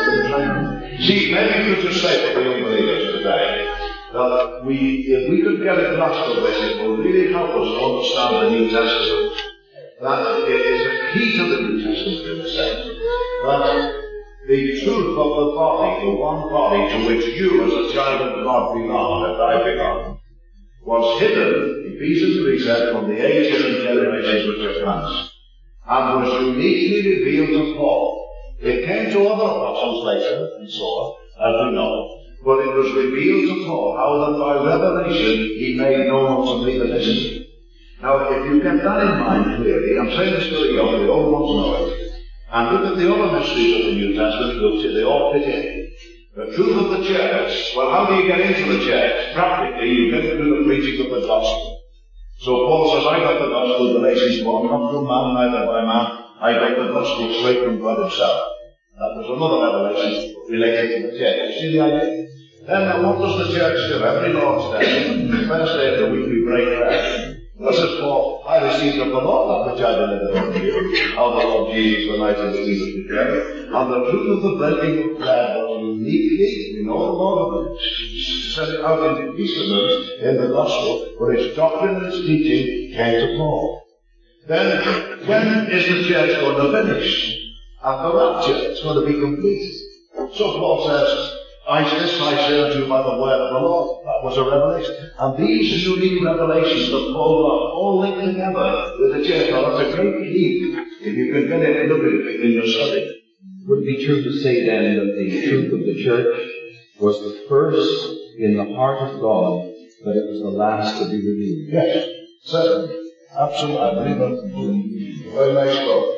love. See, maybe you could just say for the unbelievers today, that we, if we could get a grasp of this, it will really help us to understand the New Testament. That it is a key to the New Testament in a sense. That the truth of the body, the one body to which you as a child of God belong, and I belong, was hidden, Ephesians three said, from the ages and generations which have passed, and was uniquely revealed to Paul. It came to other apostles later, and so on, as we know. But it was revealed to Paul how that by revelation he made known unto me the mystery. Now, if you get that in mind clearly, I'm saying this to the young, the old ones know it, and look at the other mysteries of the New Testament, you'll see they all fit in. The truth of the church, well, how do you get into the church? Practically, you get through the preaching of the gospel. So Paul says, I got the gospel, Galatians one, not from man, neither by man, I got the gospel straight from God himself. That was another revelation related to the church. You see the idea? Then uh, what does the church do? Every Lord's Day, the first day of the week, we break bread. What says Paul? I received of the Lord that which I delivered unto you. How the Lord Jesus, the night of the Jesus betrayed. And the truth of the breaking of bread was uniquely, we know the Lord set it out in the Testament, in the Gospel, but its doctrine and its teaching came to Paul. Then, when is the church going to finish? At the rapture, it's going to be complete. So Paul says, I this I say unto you by the word of the Lord. That was a revelation. And these unique revelations that Paul got all linked together with the church. Now that's a great key. If you can get it and look at it in your study. Would it be true to say then that the truth of the church was the first in the heart of God, but it was the last to be revealed? Yes, certainly. Absolutely. I believe that's a very nice quote.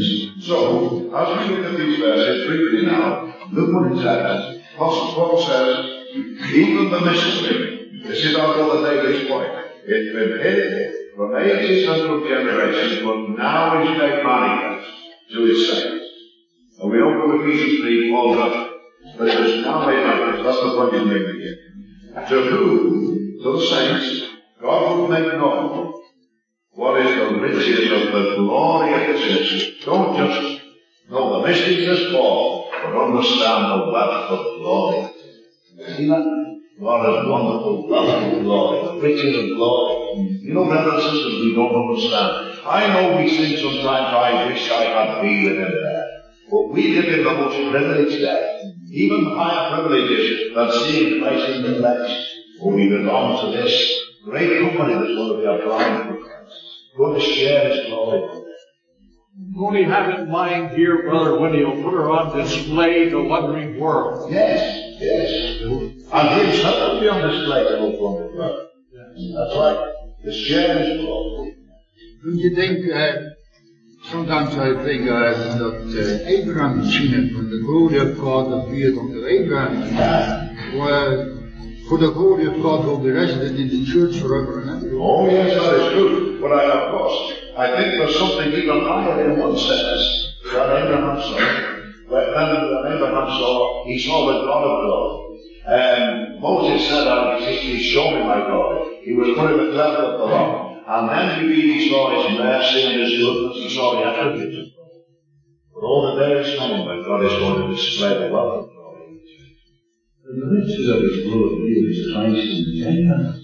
So, as we look at these verses briefly now, look what it says. Apostle Paul says, even the mystery, this is our brother David's point, it's been hidden from ages and from generations, but now is made manifest to his saints. And we open Ephesians three, Paul does, but it is now made manifest. That's the point he's making here. To whom, to the saints, God will make known what is the riches of the glory of his mystery. Don't just know the mysteries as Paul, but understand the wealth of glory. See that? God has wonderful wealth of glory, riches of glory. You know, brothers and sisters, we don't understand. I know we think sometimes, I wish I had been in there. But we live in the most privileged day. Even higher privileges than seeing Christ in the flesh. For we belong to this great company that's going to be applying for Christ. Going to share his glory. Only have in mind here, Brother Winnie, will put her on display to the wondering world. Yes, yes. And himself will be on display to the wondering world. That's right. To share his glory. Don't you think, uh, sometimes I think uh, that uh, Abraham seen it when the glory of God appeared unto Abraham. Well, for the glory of God will be resident in the church forever and ever. Oh yes, that is true. But I, of course, I think there's something even higher in one sense that Abraham saw. When Abraham saw, he saw the God of glory. And Moses said, "I he showed me my glory." He was put in the cleft of the rock. And then we read he saw his mercy and his goodness, he saw the attributes of God. But all the day is coming when God is going to display the wealth of glory. The riches of his glory is Christ in the Gentiles.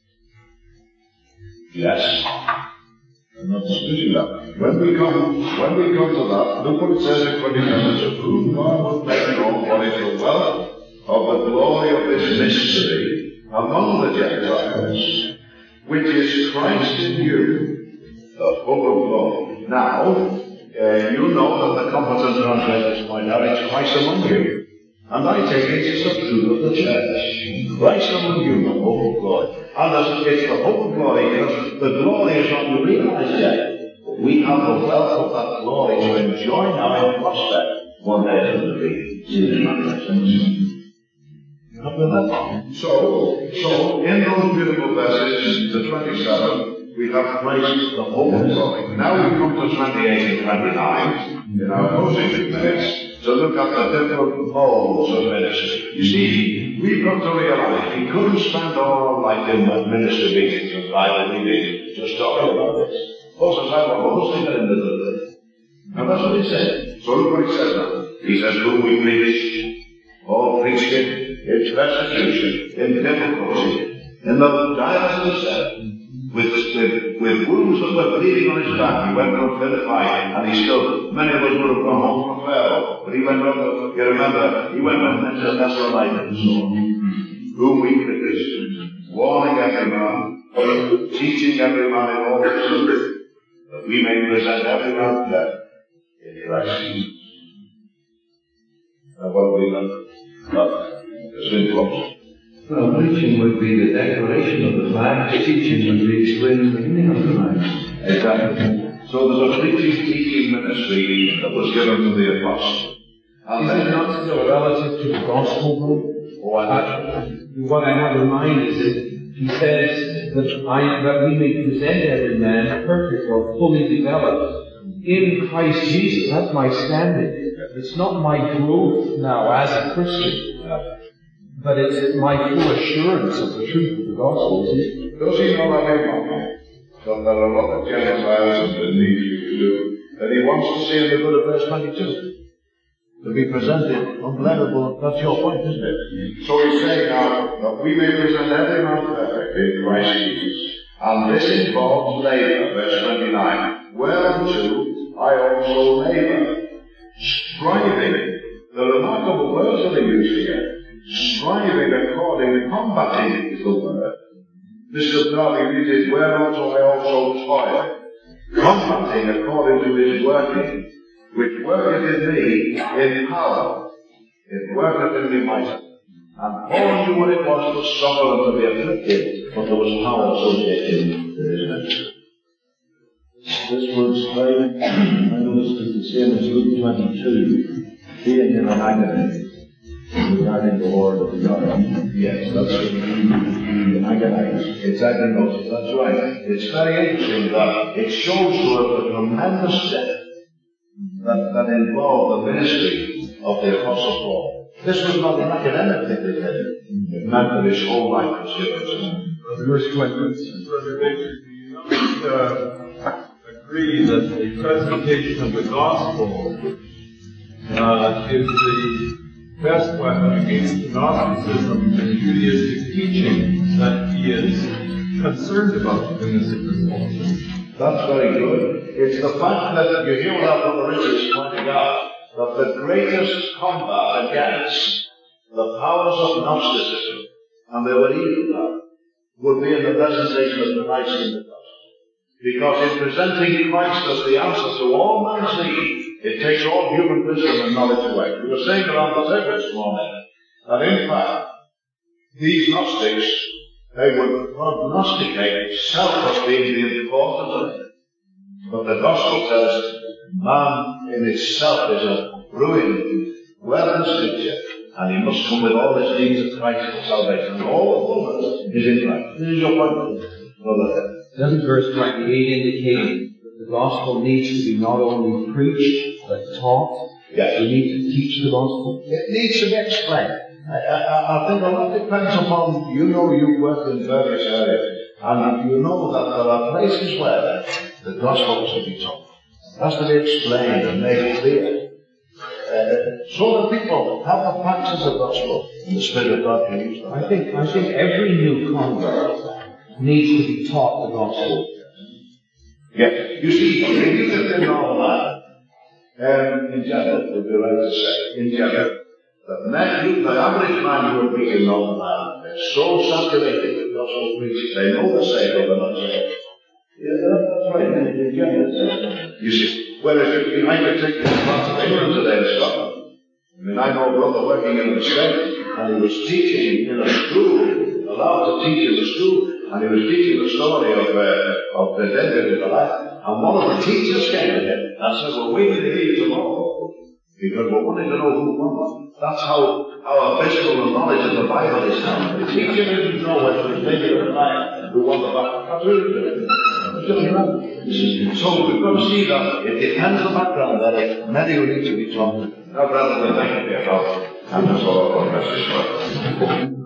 Yes. I'm not disputing that. When we come, when we come to that, look what it says in twenty-seven, to whom God will make known what is the wealth of the glory of this mystery among the Gentiles, which is Christ in you, the hope of glory. Now, uh, you know that the competent translators point out it's Christ among you. And I take it it's the truth of the church. Christ among you, the hope of glory. And it's the hope of glory because the glory is not realized yet. But we have the wealth of that glory to enjoy now in prospect one day to be. So, so in those beautiful verses, the twenty-seven, we have Christ, the hope of glory. Now we come to twenty-eight and twenty-nine in our closing few minutes to look at the different modes of ministry. You see, we've got to realize we couldn't spend all our life in ministry meetings and Bible reading just talking about this. Also, I want most of it in the little. And that's what he said. So look what he says now. He says, whom we preach, all preached it. In persecution, in difficulty, in the dials of the seven, with, with, with wounds that were bleeding on his back. He went from Philippi, and he still, many of us would have gone home from Pharaoh, but he went on, you remember, he went on into Thessalonica and so on, whom we preach, warning every man, teaching every man in all the truth, that we may present every man dead in Christ Jesus. And what do we learn? Love. Well, preaching would be the declaration of the facts, teaching would be explaining the meaning of the facts. Exactly. So there's a preaching, teaching ministry that was given to the apostles. Is it not still relative to the gospel, though? Oh, I What I have in mind is that he says that, I, that we may present every man perfect or fully developed in Christ Jesus. That's my standing. It's not my growth now as a Christian. But it's my full assurance of the truth of the gospel, isn't it? Does he know that that there are a lot of Gentiles that need you to do, that he wants to see in the good of verse twenty-two? To be presented unblemished, that's your point, isn't it? So he's saying now that we may present every man perfect in Christ Jesus. And this involves labour, verse twenty-nine. Whereunto I also labour, striving. The remarkable words that are used here. Striving according, combating is the word. Mister Darby reads it, whereunto I also toil, combating according to his working, which worketh in me in power, it worketh in me mightily. And Paul knew what it was to suffer and to be afflicted, but there was power associated with his ministry. This verse five, I noticed is the same as Luke twenty-two, being in an agony regarding the Lord of the God. Yes, that's what the agonize. It's agonisis, that's right. It's very interesting that it shows to us the tremendous depth that, that involved the ministry of the Apostle Paul. This was not an academic thing that he did. It meant that his whole life was given. Verse twenty. Brother Victor, do you not uh, agree that the presentation of the gospel uh, is the best weapon against Gnosticism and Judaistic teaching that he is concerned about in this epistle? That's very good. It's the fact that you hear what our Brother Richard is pointing out, that the greatest combat against the powers of Gnosticism, and they were evil, would be in the presentation of Christ in the gospel. Because in presenting Christ as the answer to all man's need, it takes all human wisdom and knowledge away. We were saying around the table this morning that in fact, these Gnostics, they would prognosticate self as being the important of it. But the gospel tells man in itself is a ruined, well creature, and he must come with all his needs of Christ for salvation. And all the fullness is in Christ. This is your point, brother. Doesn't verse twenty-eight indicate that the gospel needs to be not only preached, but taught? Yes. We need to teach the gospel? It needs to be explained. I, I, I think a lot depends upon, you know, you work in various areas, and you know that there are places where the gospel is to be taught. It has to be explained and made clear. Uh, so that people have the practice of the gospel, and the Spirit of God can use them. I think, I think every new convert needs to be taught the gospel. Yes. You see, if you live in Northern Ireland, um, in general, it would be right to say, in general, the, man, the average man who would be in Northern Ireland is so saturated with gospel preaching, they know they're saved or they're not saved. Yeah, that's right, in general. You see, whereas if I could take this part of England today in Scotland, I mean, I know a brother working in the state, and he was teaching in a school, allowed to teach in the school, and he was teaching the story of, uh, of the David and Goliath. And one of the teachers came to him and said, well, we need to hear tomorrow, because we're wanting to know who won. That's how our visual knowledge of the Bible is now. The teacher didn't know whether it was David or Goliath who won the battle. That's really so we've got to see that it depends on the background that it, many who need to be taught. Now, brother, thank you for your help. And that's all I've got to say.